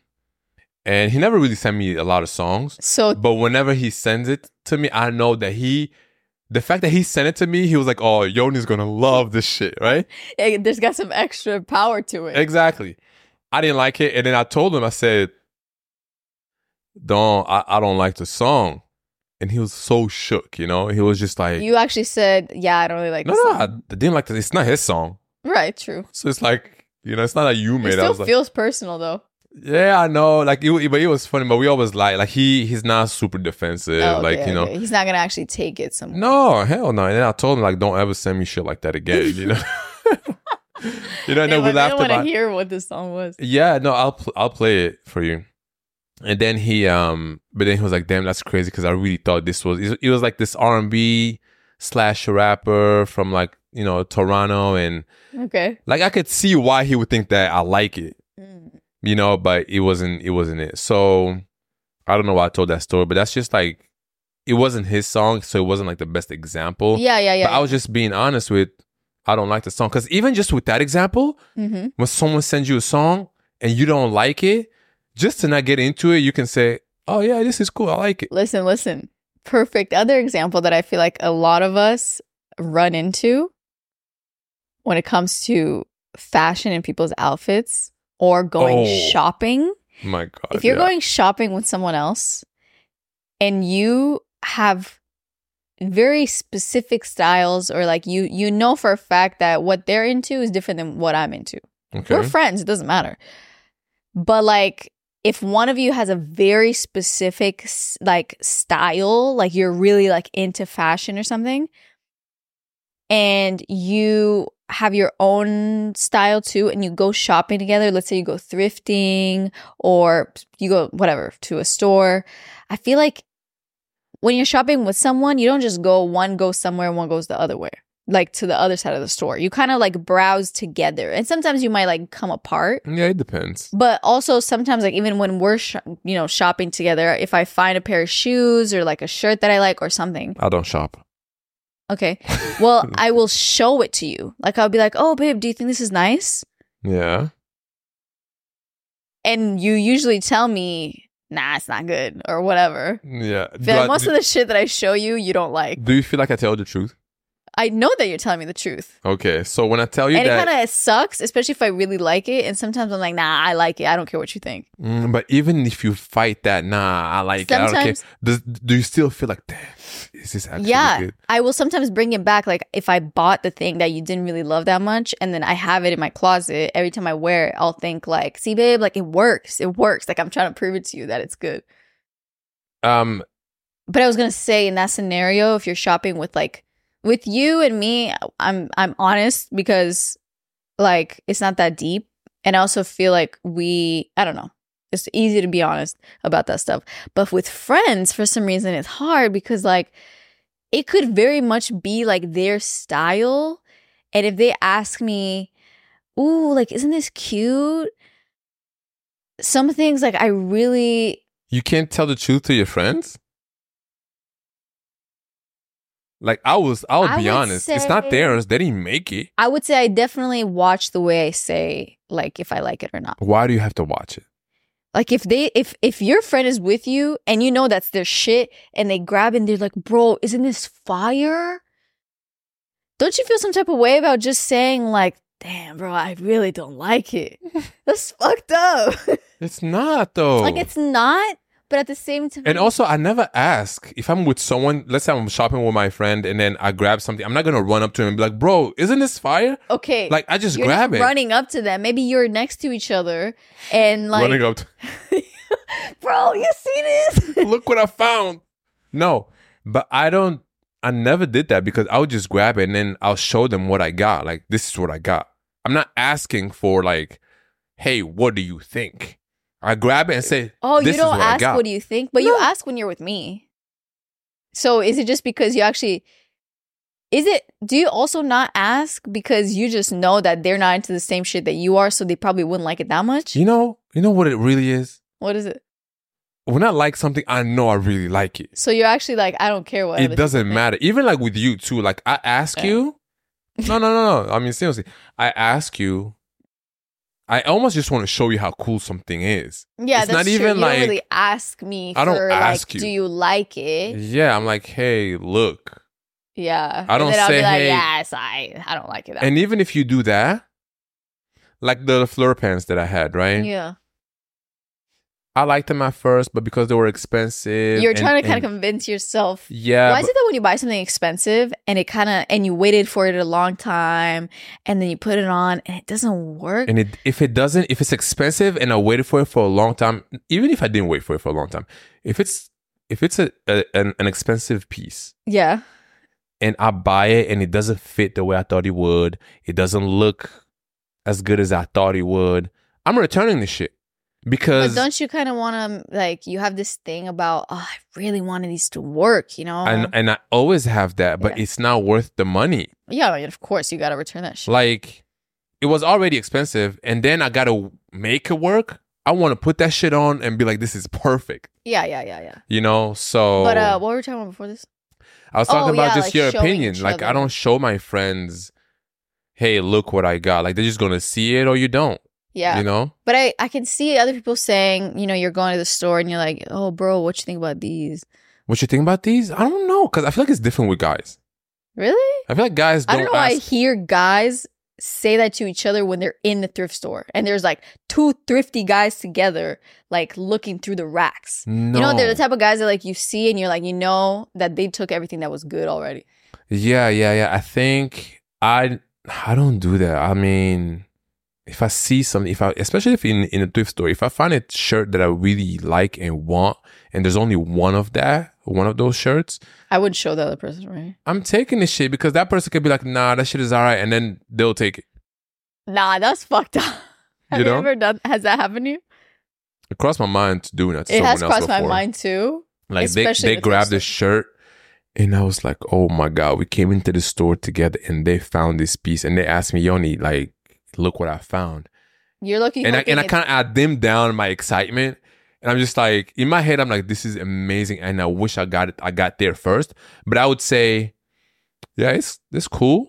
and he never really sent me a lot of songs. So But whenever he sends it to me, I know that he, the fact that he sent it to me, he was like, "Oh, Yoni's gonna love this shit," right? eh, there's got some extra power to it. Exactly. I didn't like it, and then I told him, I said, "Don't, I, I don't like the song." and he was so shook. You know, he was just like, You actually said, yeah, I don't really like no, this no, song. I didn't like this. It's not his song, Right, true. so it's like, you know, it's not that you It made it. I still was like, feels personal though. yeah, I know. Like, it, but it was funny. But we always like, like he he's not super defensive. Oh, like, okay, you know, okay. He's not gonna actually take it somewhere. no, hell no. And then I told him like, don't ever send me shit like that again. You know, you know. And then we I laughed didn't want to about. hear what this song was. Yeah, no, I'll pl- I'll play it for you. And then he um, but then he was like, damn, that's crazy because I really thought this was. It was like this R and B slash rapper from like, you know, Toronto, and Okay. like I could see why he would think that I like it. Mm. You know, but it wasn't it wasn't it. So I don't know why I told that story, but that's just like, it wasn't his song, so it wasn't like the best example. Yeah, yeah, yeah. But I was just being honest with, I don't like the song. Because even just with that example, Mm-hmm. when someone sends you a song and you don't like it, just to not get into it, you can say, oh yeah, this is cool, I like it. Listen, listen. Perfect. Other example that I feel like a lot of us run into when it comes to fashion and people's outfits or going Oh. shopping. My God. If you're yeah. going shopping with someone else and you have very specific styles, or like you you know for a fact that what they're into is different than what I'm into. Okay. We're friends, it doesn't matter. But like if one of you has a very specific s- like style, like you're really like into fashion or something, and you have your own style too, and you go shopping together, let's say you go thrifting or you go whatever to a store, I feel like when you're shopping with someone, you don't just go, one goes somewhere and one goes the other way, like to the other side of the store. You kind of like browse together, and sometimes you might like come apart. Yeah, it depends. But also sometimes, like even when we're sh- you know shopping together, if I find a pair of shoes or like a shirt that I like or something, I don't shop. okay, well I will show it to you. Like I'll be like, "Oh, babe, do you think this is nice?" Yeah. And you usually tell me, "Nah, it's not good," or whatever. Yeah. I Do, feel like I- most do, of the shit that I show you, you don't like. do you feel like I tell the truth? I know that you're telling me the truth. Okay. So when I tell you And that, it kind of sucks, especially if I really like it. And sometimes I'm like, nah, I like it. I don't care what you think. Mm, but even if you fight that, nah, I like it. I don't care. Sometimes- Does, do you still feel like, damn, is this actually Yeah. good? I will sometimes bring it back. Like if I bought the thing that you didn't really love that much and then I have it in my closet, every time I wear it, I'll think like, see, babe, like it works. It works. Like I'm trying to prove it to you that it's good. Um, But I was going to say in that scenario, if you're shopping with like, with you and me, I'm I'm honest because like it's not that deep. And I also feel like we, I don't know, it's easy to be honest about that stuff. But with friends, for some reason, it's hard because like it could very much be like their style. And if they ask me, ooh, like, isn't this cute? Some things like I really, you can't tell the truth to your friends? Like, I was, I'll I be would honest. It's not say- theirs. They didn't make it. I would say I definitely watch the way I say, like, if I like it or not. Why do you have to watch it? Like if they if if your friend is with you and you know that's their shit and they grab it and they're like, bro, isn't this fire? Don't you feel some type of way about just saying like, damn, bro, I really don't like it? That's fucked up. It's not, though. Like it's not, but at the same time, And also, I never ask if I'm with someone. Let's say I'm shopping with my friend, and then I grab something. I'm not gonna run up to him and be like, "Bro, isn't this fire?" okay, Like, I just you're grab not it, running up to them. Maybe you're next to each other and like, running up. To, bro, you see this? Look what I found. No, but I don't. I never did that because I would just grab it and then I'll show them what I got. Like, this is what I got. I'm not asking for like, "Hey, what do you think?" I grab it and say, Oh, this you don't is what I ask got. what do you think, but you ask when you're with me. So is it just because you actually is it do you also not ask because you just know that they're not into the same shit that you are, so they probably wouldn't like it that much? You know, you know what it really is? What is it? When I like something, I know I really like it. So you're actually like, I don't care what other It doesn't people think. matter. Even like with you too. Like I ask Yeah. you. No, no, no, no. I mean, seriously. I ask you. I almost just want to show you how cool something is. Yeah, It's that's not true. even you like- don't really ask me I don't for ask like, you. do you like it? Yeah, I'm like, hey, look. Yeah. I don't and then I'll say, be like, hey- yes, I I don't like it that And even if you do that, like the fleur pants that I had, right? much. Yeah. I liked them at first, but because they were expensive, You're and- trying to kind and- of convince yourself. yeah. Why is but- it that when you buy something expensive and it kind of and you waited for it a long time and then you put it on and it doesn't work? And it, if it doesn't, if it's expensive and I waited for it for a long time, even if I didn't wait for it for a long time, if it's if it's a, a an, an expensive piece Yeah. and I buy it and it doesn't fit the way I thought it would, it doesn't look as good as I thought it would, I'm returning the shit. Because But don't you kind of want to, like, you have this thing about, oh, I really wanted these to work, you know? and and I always have that, but Yeah. it's not worth the money. yeah, I mean, of course, you got to return that shit. Like, it was already expensive, and then I gotta make it work. I want to put that shit on and be like, this is perfect, yeah, yeah, yeah, yeah. you know? So, But uh, what were we talking about before this? I was Oh, talking about yeah, just like your showing opinion. each Like, I other. don't show my friends, hey, look what I got. Like, they're just gonna see it or you don't, Yeah. you know? But I, I can see other people saying, you know, you're going to the store and you're like, oh, bro, what you think about these? What you think about these? I don't know, because I feel like it's different with guys. Really? I feel like guys don't, I don't know why I ask. hear guys say that to each other when they're in the thrift store and there's like two thrifty guys together, like looking through the racks. No. You know, they're the type of guys that like you see and you're like, you know, that they took everything that was good already. Yeah, yeah, yeah. I think I I don't do that. I mean, if I see something, if I especially if in in a thrift store, if I find a shirt that I really like and want, and there's only one of that, one of those shirts, I would show the other person, right? I'm taking this shit because that person could be like, nah, that shit is alright, and then they'll take it. Nah, that's fucked up. Have You you, know? ever done? Has that happened to you? It crossed my mind to doing that to It someone has else crossed my before. mind too. Like they especially they the grabbed thrift this shirt, and I was like, oh my god, we came into the store together, and they found this piece, and they asked me, Yoni, like, look what I found. You're looking, and I, hoping and I it's- kind of add them down my excitement, and I'm just like, in my head, I'm like, this is amazing, and I wish I got it. I got there first, but I would say, yeah, it's it's cool,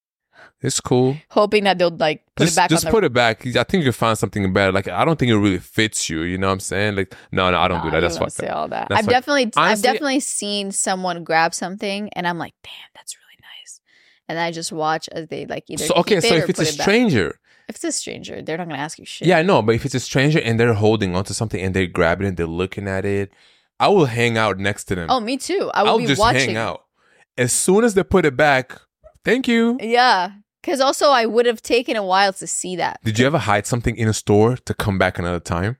it's cool. hoping that they'll like put just it back just on put it back. I think you find something better. Like I don't think it really fits you. You know what I'm saying? Like no, no, I don't do that. That's what fucked say up. all that. That's I've fucked- definitely, I've Honestly- definitely seen someone grab something, and I'm like, damn, that's really nice. And I just watch as they like either. So okay, keep so it if or it's a put it back. stranger, if it's a stranger, they're not gonna ask you shit. yeah, I know. But if it's a stranger and they're holding onto something and they grab it and they're looking at it, I will hang out next to them. Oh, me too. I will I'll be just watching. hang out. As soon as they put it back, thank you. Yeah, because also I would have taken a while to see that. Did you ever hide something in a store to come back another time?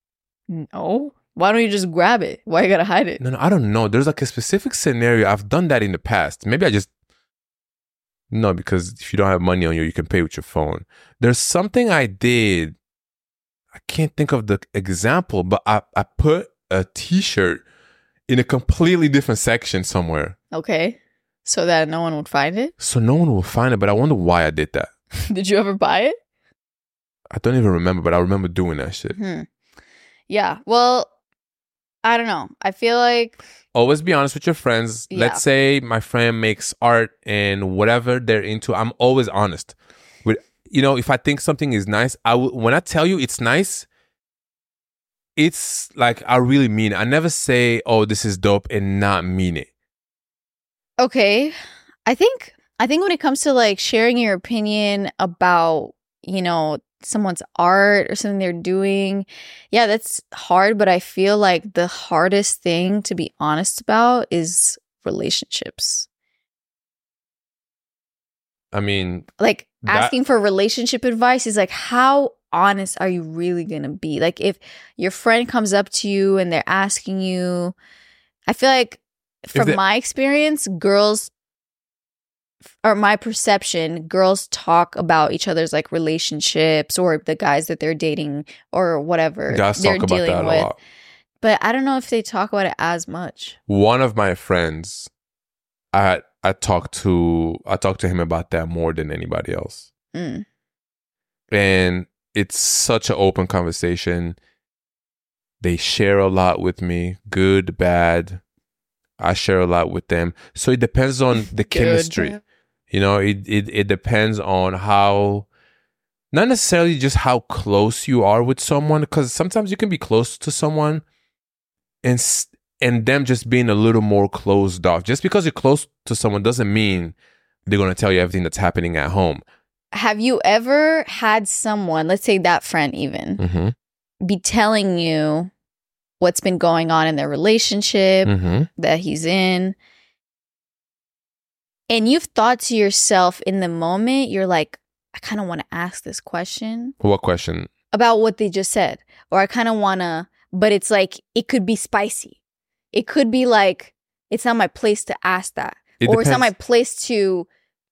No. Why don't you just grab it? Why you gotta hide it? No, no, I don't know. There's like a specific scenario. I've done that in the past. Maybe I just no, because if you don't have money on you, you can pay with your phone. There's something I did. I can't think of the example, but I, I put a t-shirt in a completely different section somewhere. Okay, so that no one would find it. So no one will find it, but I wonder why I did that. Did you ever buy it? I don't even remember, but I remember doing that shit. Hmm. Yeah. Well, I don't know. I feel like Always be honest with your friends. Yeah. Let's say my friend makes art and whatever they're into, I'm always honest. With you know, if I think something is nice, I will, when I tell you it's nice, it's like I really mean it. I never say, "Oh, this is dope," and not mean it. okay. I think I think when it comes to like sharing your opinion about, you know, someone's art or something they're doing, yeah, that's hard, but I feel like the hardest thing to be honest about is relationships. I mean, Like That- asking for relationship advice is like, how honest are you really going to be? Like if your friend comes up to you and they're asking you, I feel like from they- my experience, girls or my perception, girls talk about each other's like relationships or the guys that they're dating or whatever guys they're talk about dealing that a with. lot. But I don't know if they talk about it as much. One of my friends, I I talked to I talked to him about that more than anybody else. Mm. And it's such an open conversation. They share a lot with me, good, bad. I share a lot with them. So it depends on the chemistry. bad. You know, it, it it depends on how, not necessarily just how close you are with someone, because sometimes you can be close to someone and s- and them just being a little more closed off. Just because you're close to someone doesn't mean they're going to tell you everything that's happening at home. Have you ever had someone, let's say that friend even, Mm-hmm. be telling you what's been going on in their relationship Mm-hmm. that he's in. And you've thought to yourself in the moment, you're like, I kind of want to ask this question What question? about what they just said. Or I kind of want to, but it's like, it could be spicy. It could be like, it's not my place to ask that. It or it's not my depends. place to,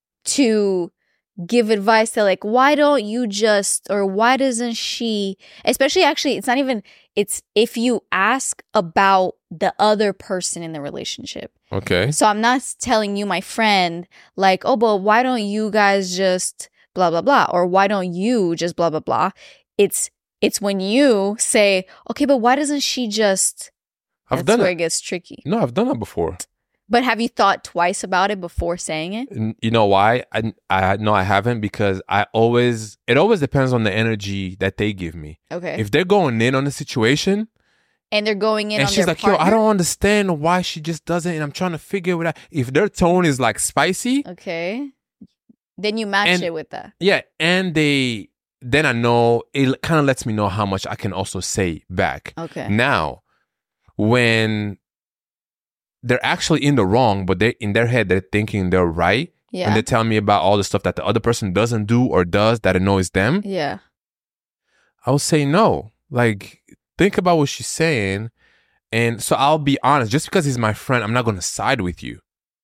to give advice that like, why don't you just, or why doesn't she, especially actually, it's not even, it's if you ask about the other person in the relationship. Okay. So I'm not s- telling you, my friend, like, oh, but why don't you guys just blah, blah, blah? Or why don't you just blah, blah, blah? It's it's when you say, okay, but why doesn't she just, I've that's done where it. it gets tricky. No, I've done that before. But have you thought twice about it before saying it? N- You know why? I, I no, I haven't because I always it always depends on the energy that they give me. Okay. If they're going in on the situation and they're going in and on she's their like, "Yo, I partner? don't understand why she just doesn't," and I'm trying to figure it out. If their tone is like spicy, Okay. Then you match And- it with that. yeah, and they then I know it kind of lets me know how much I can also say back. Okay. Now, when they're actually in the wrong, but they in their head they're thinking they're right, Yeah. and they're telling me about all the stuff that the other person doesn't do or does that annoys them, Yeah. I will say no. Like, think about what she's saying, and so I'll be honest. Just because he's my friend, I'm not going to side with you.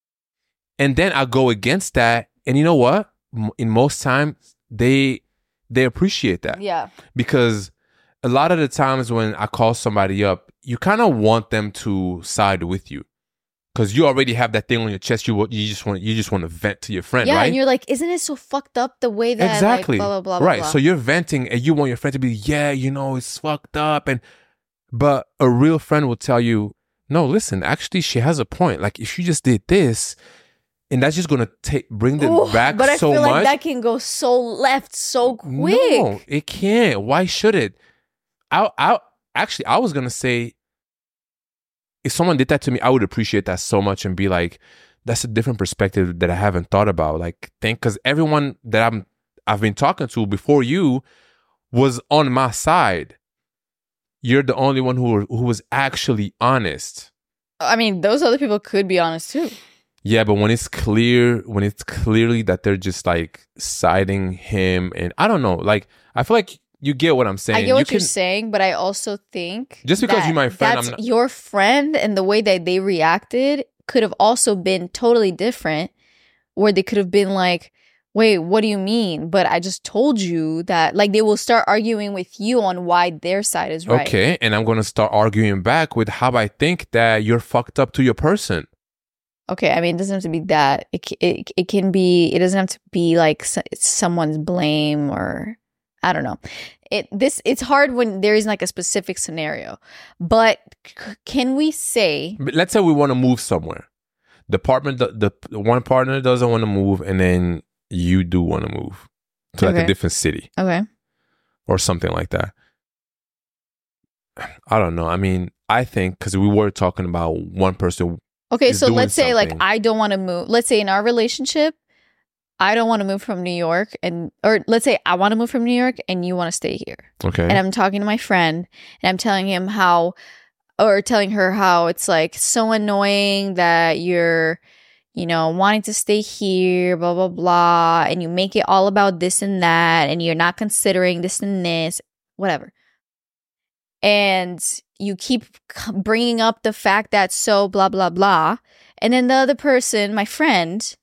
And then I go against that, and you know what? M- In most times, they they appreciate that. Yeah. Because a lot of the times when I call somebody up, you kind of want them to side with you because you already have that thing on your chest. You wa- you just want you just want to vent to your friend, Yeah. right? And you're like, isn't it so fucked up the way that exactly. like, blah, blah, blah, blah, right. blah. So you're venting, and you want your friend to be, yeah, you know, it's fucked up, and but a real friend will tell you, no, listen, actually, she has a point. Like, if you just did this, and that's just gonna take bring them Ooh, back but I so feel much. like that can go so left so quick. No, it can't. Why should it? I, I actually, I was gonna say, if someone did that to me, I would appreciate that so much and be like, that's a different perspective that I haven't thought about. Like, think because everyone that I'm, I've been talking to before you was on my side. You're the only one who who was actually honest. I mean, those other people could be honest too. Yeah, but when it's clear, when it's clearly that they're just like siding him, and I don't know, like I feel like you get what I'm saying. I get what you you are can- saying, but I also think Just because that you're my friend, that's I'm not- your friend, and the way that they reacted could have also been totally different. Where they could have been like, "Wait, what do you mean?" But I just told you that. Like they will start arguing with you on why their side is right. Okay, and I'm gonna start arguing back with how I think that you're fucked up to your person. Okay, I mean, it doesn't have to be that. It c- it it can be. It doesn't have to be like s- it's someone's blame or I don't know. It this it's hard when there isn't like a specific scenario. But c- can we say But let's say we want to move somewhere. The partner, the, the the one partner doesn't want to move, and then you do want to move to like Okay. a different city okay? or something like that. I don't know. I mean, I think because we were talking about one person. Okay, is so doing let's say like something. I don't want to move. Let's say in our relationship, I don't want to move from New York, and or let's say I want to move from New York, and you want to stay here. Okay. And I'm talking to my friend, and I'm telling him how, or telling her how it's like so annoying that you're, you know, wanting to stay here, blah blah blah, and you make it all about this and that, and you're not considering this and this, whatever. And you keep c- bringing up the fact that so blah blah blah, and then the other person, my friend,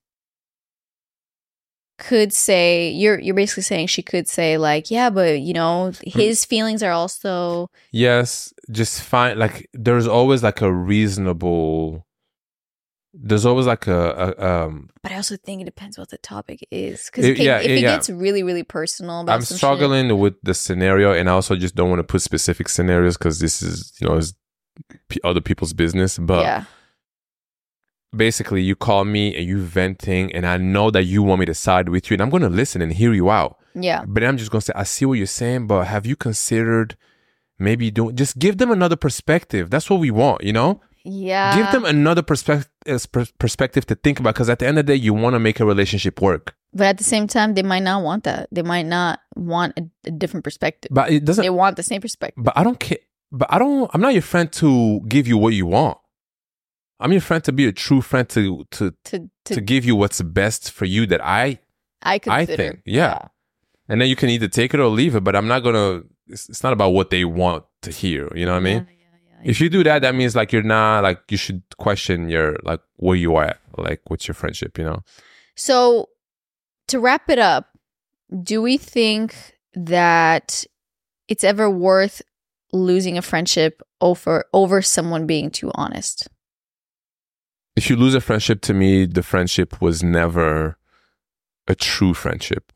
could say you're you're basically saying she could say like, yeah, but you know his feelings are also Yes, just fine. Like there's always like a reasonable. There's always like a, a um. but I also think it depends what the topic is because It- yeah, if it yeah. gets really really personal about I'm some shit- struggling with the scenario, and I also just don't want to put specific scenarios because this is, you know, is p- other people's business. But yeah basically, you call me and you venting, and I know that you want me to side with you, and I'm going to listen and hear you out. yeah But I'm just going to say, I see what you're saying, but have you considered maybe doing? Just give them another perspective. That's what we want, you know. yeah Give them another perspective perspective to think about, because at the end of the day, you want to make a relationship work. but at the same time they might not want that. They might not want a, a different perspective. But it doesn't. They want the same perspective. But I don't care. but I don't. I'm not your friend to give you what you want. I'm your friend to be a true friend to to To to, to, give you what's best for you that I I consider. I think, yeah. And then you can either take it or leave it. But I'm not gonna. It's, it's not about what they want to hear. You know what I mean? Yeah, yeah, yeah. If you do that, that means like you're not like you should question your like where you are at, like what's your friendship, you know? So to wrap it up, do we think that it's ever worth losing a friendship over over someone being too honest? If you lose a friendship, to me, the friendship was never a true friendship.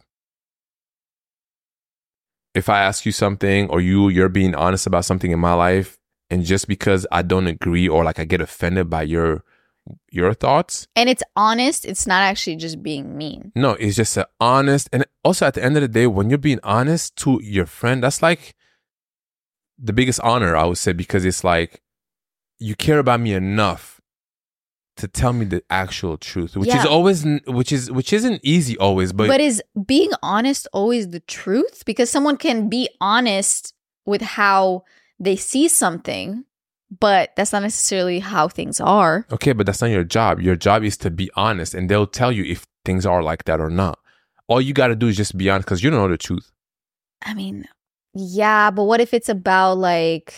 If I ask you something or you you're being honest about something in my life, and just because I don't agree or like I get offended by your your thoughts, And it's honest, it's not actually just being mean. no, it's just an honest. And also at the end of the day, when you're being honest to your friend, that's like the biggest honor, I would say, because it's like you care about me enough to tell me the actual truth, which is Yeah. always which is which isn't easy always, but, But is being honest always the truth? Because someone can be honest with how they see something, but that's not necessarily how things are. okay, but that's not your job. Your job is to be honest, and they'll tell you if things are like that or not. All you got to do is just be honest, because you don't know the truth. I mean, yeah, but what if it's about like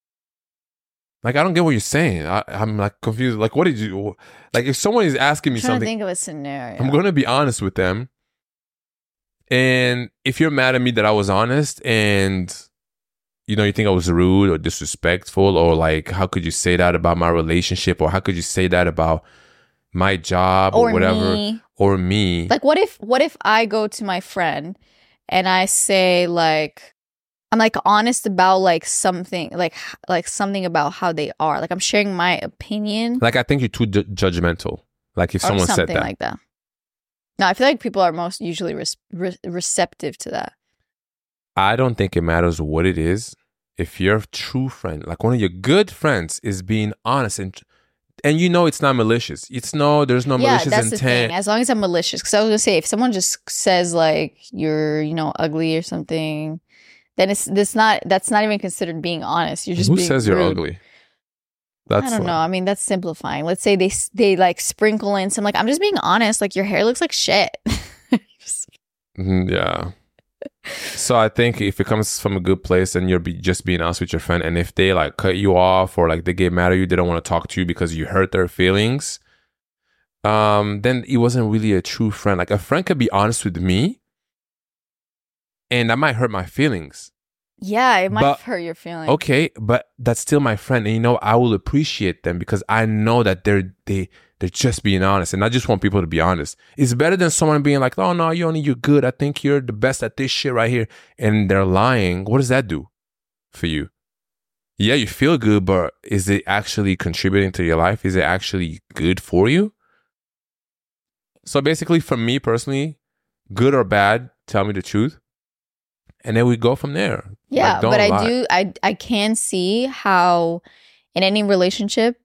Like, I don't get what you're saying. I, I'm like confused. Like, what did you like? If someone is asking me I'm trying to something, think of a scenario. I'm gonna be honest with them. And if you're mad at me that I was honest, and you know you think I was rude or disrespectful, or like how could you say that about my relationship, or how could you say that about my job or, or whatever, me. or me? Like what if what if I go to my friend and I say like I'm like honest about like something like like something about how they are. Like I'm sharing my opinion Like, I think you're too ju- judgmental. Like if or someone something said that. like that. No, I feel like people are most usually res- re- receptive to that. I don't think it matters what it is. If your true friend, like one of your good friends, is being honest and and you know it's not malicious. It's no, there's no Yeah, malicious that's the intent. thing. As long as I'm malicious, because I was gonna say if someone just says like you're you know ugly or something, then it's this not that's not even considered being honest. You're just Who being says you're rude. ugly? That's I don't like- know. I mean, that's simplifying. Let's say they they like sprinkle in some like I'm just being honest. Like your hair looks like shit. Just- Mhm, yeah. So I think if it comes from a good place and you're be, just being honest with your friend, and if they like cut you off or like they get mad at you, they don't want to talk to you because you hurt their feelings, um, then it wasn't really a true friend. Like a friend could be honest with me, and that might hurt my feelings. yeah, it might But- hurt your feelings. Okay, but that's still my friend, and you know I will appreciate them because I know that they're they they're just being honest, and I just want people to be honest. It's better than someone being like, "Oh no, you only you're good. I think you're the best at this shit right here," and they're lying. What does that do for you? Yeah, you feel good, but is it actually contributing to your life? Is it actually good for you? So basically, for me personally, good or bad, tell me the truth, and then we go from there. Yeah, Like, don't but I lie. do I I can see how in any relationship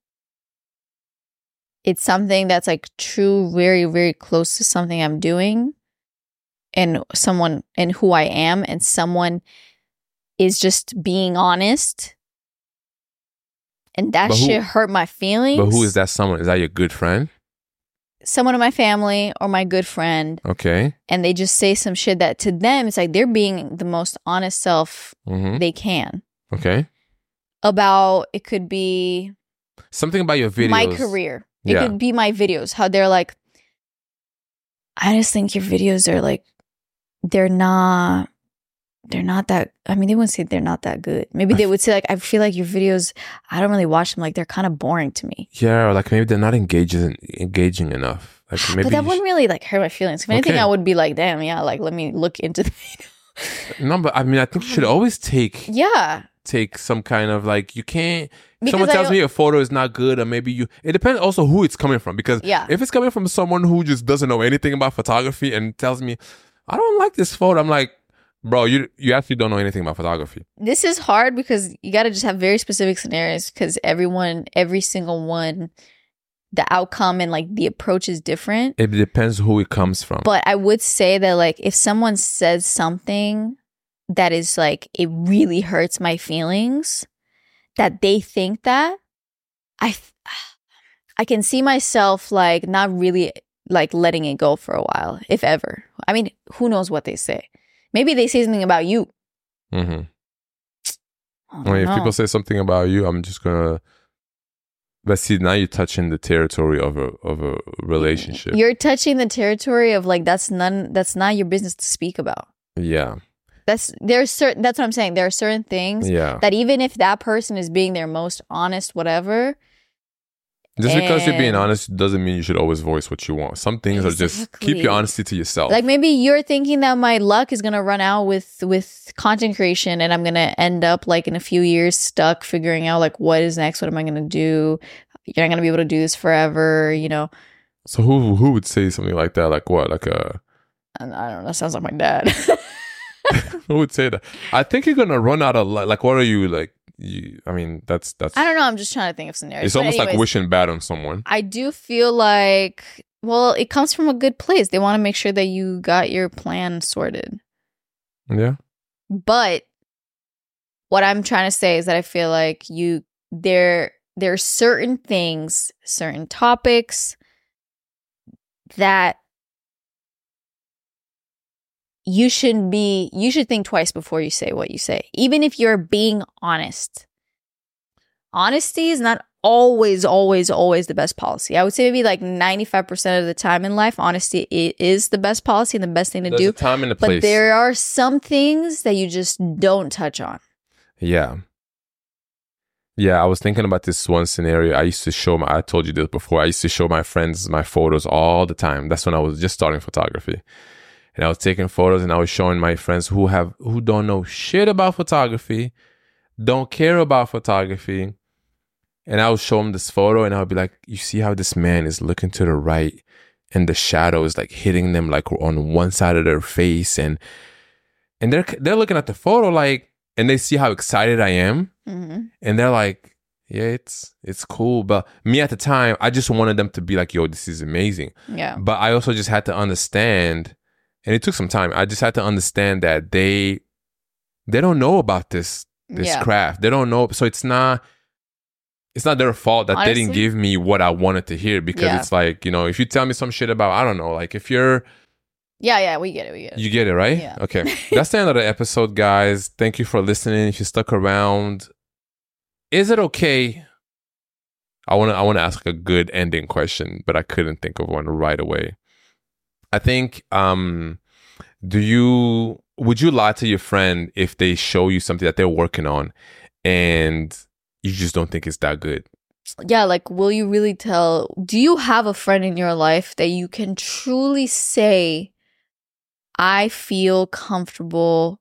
it's something that's like true, very, very close to something I'm doing and someone and who I am, and someone is just being honest. And that But who- shit hurt my feelings. But who is that someone? Is that your good friend? Someone in my family or my good friend, Okay. and they just say some shit that to them it's like they're being the most honest self Mm-hmm. they can Okay. about. It could be Something about your videos. my career. It Yeah. could be my videos. How they're like, I just think your videos are like, they're not, they're not that. I mean, they wouldn't say they're not that good. Maybe they would say like, I feel like your videos, I don't really watch them. Like they're kind of boring to me. Yeah, or like maybe they're not engaging engaging enough. Like maybe but that you wouldn't really like hurt my feelings. If anything, Okay. I would be like, damn, yeah, like let me look into the video. sh- no, but I mean, I think you should always take Yeah. take some kind of like you can't. If Because someone I tells don't- me a photo is not good, or maybe you. It depends also who it's coming from, because Yeah. if it's coming from someone who just doesn't know anything about photography and tells me, I don't like this photo, I'm like, bro, you you actually don't know anything about photography. This is hard because you got to just have very specific scenarios because everyone, every single one, the outcome and like the approach is different. It depends who it comes from. But I would say that like if someone says something that is like it really hurts my feelings, that they think that, I, I can see myself like not really like letting it go for a while, if ever. I mean, who knows what they say? Maybe they say something about you. Mm-hmm. I Well, if know. people say something about you, I'm just gonna. But see, now you're touching the territory of a of a relationship. You're touching the territory of like that's none. That's not your business to speak about. Yeah, That's there's certain. That's what I'm saying. There are certain things yeah. that even if that person is being their most honest, whatever. Just because you're being and- honest doesn't mean you should always voice what you want. Some things are just keep Exactly. your honesty to yourself. Like maybe you're thinking that my luck is gonna run out with with content creation, and I'm gonna end up like in a few years stuck figuring out like what is next. What am I gonna do? You're not gonna be able to do this forever. You know. So who who would say something like that? Like what? Like a And I don't know. That sounds like my dad. who would say that? I think you're gonna run out of li- like. What are you like? You, I mean, that's that's. I don't know. I'm just trying to think of scenarios. It's But almost like anyways, wishing bad on someone. I do feel like, well, it comes from a good place. They want to make sure that you got your plan sorted. Yeah. But what I'm trying to say is that I feel like you there there are certain things, certain topics that you should be you should think twice before you say what you say, even if you're being honest. Honesty is not always always always the best policy. I would say maybe like ninety-five percent of the time in life, honesty i- is the best policy and the best thing to There's do. a time and a But place. there are some things that you just don't touch on. Yeah. Yeah, I was thinking about this one scenario. I used to show my, I told you this before, I used to show my friends my photos all the time. That's when I was just starting photography. And I was taking photos and I was showing my friends who have, who don't know shit about photography, don't care about photography. And I would show them this photo and I would be like, you see how this man is looking to the right and the shadow is like hitting them like on one side of their face. And, and they're, they're looking at the photo like, and they see how excited I am. Mm-hmm. And they're like, yeah, it's it's cool. But me at the time, I just wanted them to be like, yo, this is amazing. Yeah. But I also just had to understand, and it took some time. I just had to understand that they they don't know about this this Yeah. craft. They don't know. So it's not it's not their fault that they didn't Honestly? give me what I wanted to hear, because Yeah. it's like, you know, if you tell me some shit about, I don't know, like if you're Yeah, yeah, we get it, we get it. you get it, right? Yeah. Okay. That's the end of the episode, guys. Thank you for listening. If you stuck around, is it okay? I want to I want to ask a good ending question, but I couldn't think of one right away. I think um do you would you lie to your friend if they show you something that they're working on and you just don't think it's that good? Yeah, like, will you really tell? Do you have a friend in your life that you can truly say, I feel comfortable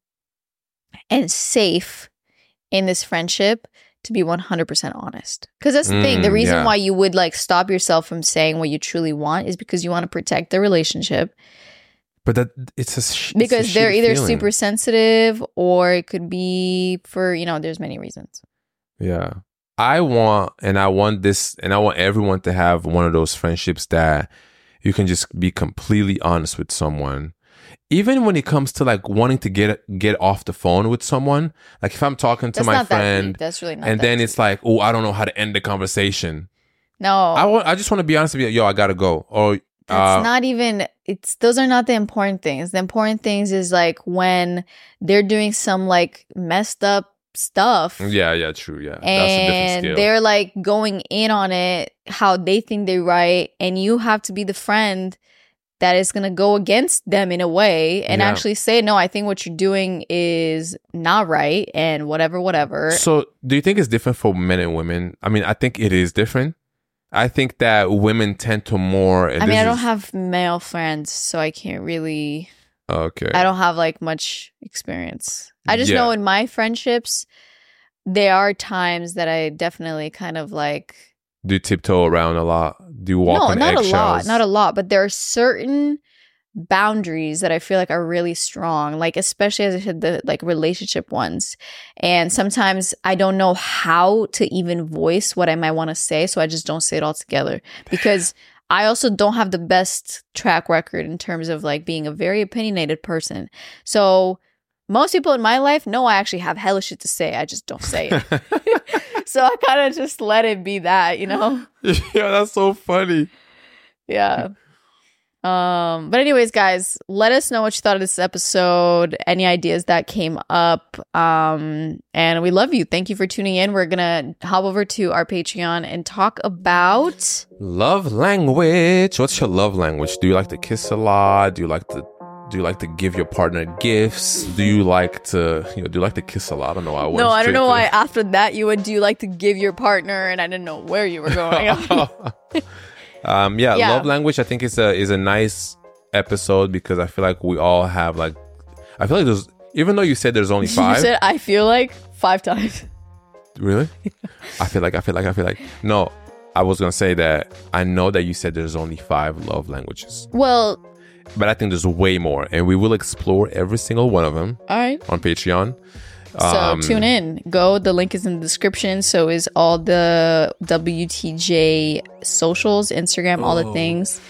and safe in this friendship to be one hundred percent honest? Because that's the thing. The Mm, reason yeah. why you would like stop yourself from saying what you truly want is because you want to protect the relationship. But that it's a sh- it's a Because they're shitty either feeling. super sensitive or it could be for, you know, there's many reasons. Yeah. I want, and I want this, and I want everyone to have one of those friendships that you can just be completely honest with someone. Even when it comes to like wanting to get get off the phone with someone, like if I'm talking to That's my not that friend, deep. That's really not and that then deep. it's like, oh, I don't know how to end the conversation. No. I want, I just want to be honest with you. Yo, I gotta go. Or That's uh, not even, it's, those are not the important things. The important things is like when they're doing some like messed up stuff. yeah, yeah, true, yeah. That's a different And scale. they're like going in on it how they think they're right. And you have to be the friend that is going to go against them in a way and Yeah. actually say, no, I think what you're doing is not right and whatever, whatever. So, do you think it's different for men and women? I mean, I think it is different. I think that women tend to more. I mean, I don't have male friends, so I can't really. Okay. I don't have like much experience. I just Yeah. know in my friendships, there are times that I definitely kind of like. Do you tiptoe around a lot? Do you walk No, on not eggshells? a lot, not a lot, but there are certain boundaries that I feel like are really strong, like especially as I said, the like relationship ones. And sometimes I don't know how to even voice what I might want to say, so I just don't say it all together because I also don't have the best track record in terms of like being a very opinionated person. So most people in my life know I actually have hella shit to say. I just don't say it. So I kind of just let it be that, you know? Yeah, that's so funny. Yeah. Um, but anyways, guys, let us know what you thought of this episode, any ideas that came up. Um, and we love you. Thank you for tuning in. We're gonna hop over to our Patreon and talk about Love language. What's your love language? Do you like to kiss a lot? Do you like to do you like to give your partner gifts? Do you like to you know do you like to kiss a lot? I don't know. I No, I don't know why after that you would do you like to give your partner, and I didn't know where you were going. Um, yeah, Yeah. love language. I think it's a is a nice episode because I feel like we all have like, I feel like there's even though you said there's only five. You said I feel like five times. Really? I feel like I feel like I feel like no. I was gonna say that I know that you said there's only five love languages, Well, but I think there's way more, and we will explore every single one of them all right. on Patreon. So Um, tune in. Go. The link is in the description. So is all the W T J socials, Instagram, all the Oh. things.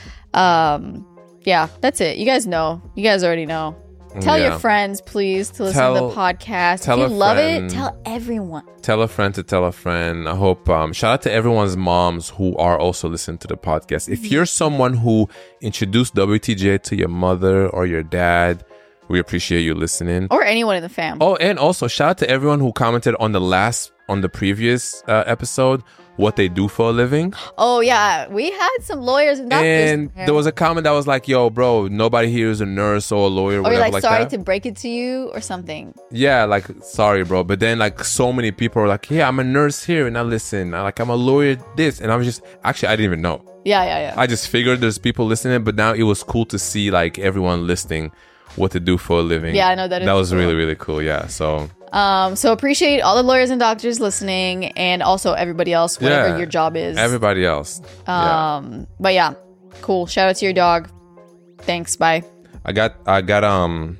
Um, yeah, that's it. You guys know. You guys already know. Tell Yeah. your friends, please, to listen Tell- to the podcast. tell if you a love friend. it, tell everyone. Tell a friend to tell a friend. I hope um shout out to everyone's moms who are also listening to the podcast. If you're someone who introduced W T J to your mother or your dad, we appreciate you listening. Or anyone in the fam. Oh, and also shout out to everyone who commented on the last on the previous uh, episode what they do for a living. Oh, yeah. We had some lawyers and doctors. And there was a comment that was like, yo, bro, nobody here is a nurse or a lawyer or Or whatever you're like, like sorry that. to break it to you or something. Yeah, like, sorry, bro. But then, like, so many people are like, yeah, I'm a nurse here and I listen. I, like, I'm a lawyer this. And I was just, actually, I didn't even know. Yeah, yeah, yeah. I just figured there's people listening, but now it was cool to see, like, everyone listing what to do for a living. Yeah, I know that is That was cool. really, really cool. Yeah. So, Um, so appreciate all the lawyers and doctors listening, and also everybody else, whatever yeah, your job is. everybody else. yeah. Um, but yeah, cool. Shout out to your dog. Thanks. Bye. I got, I got, um,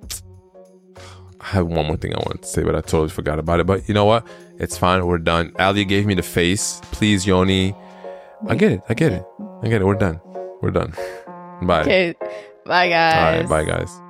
I have one more thing I wanted to say, but I totally forgot about it. But you know what? It's fine. We're done. Ali gave me the face. Please, Yoni. I get it. I get it. I get it. We're done. We're done. Bye. Okay. Bye, guys. All right. Bye, guys.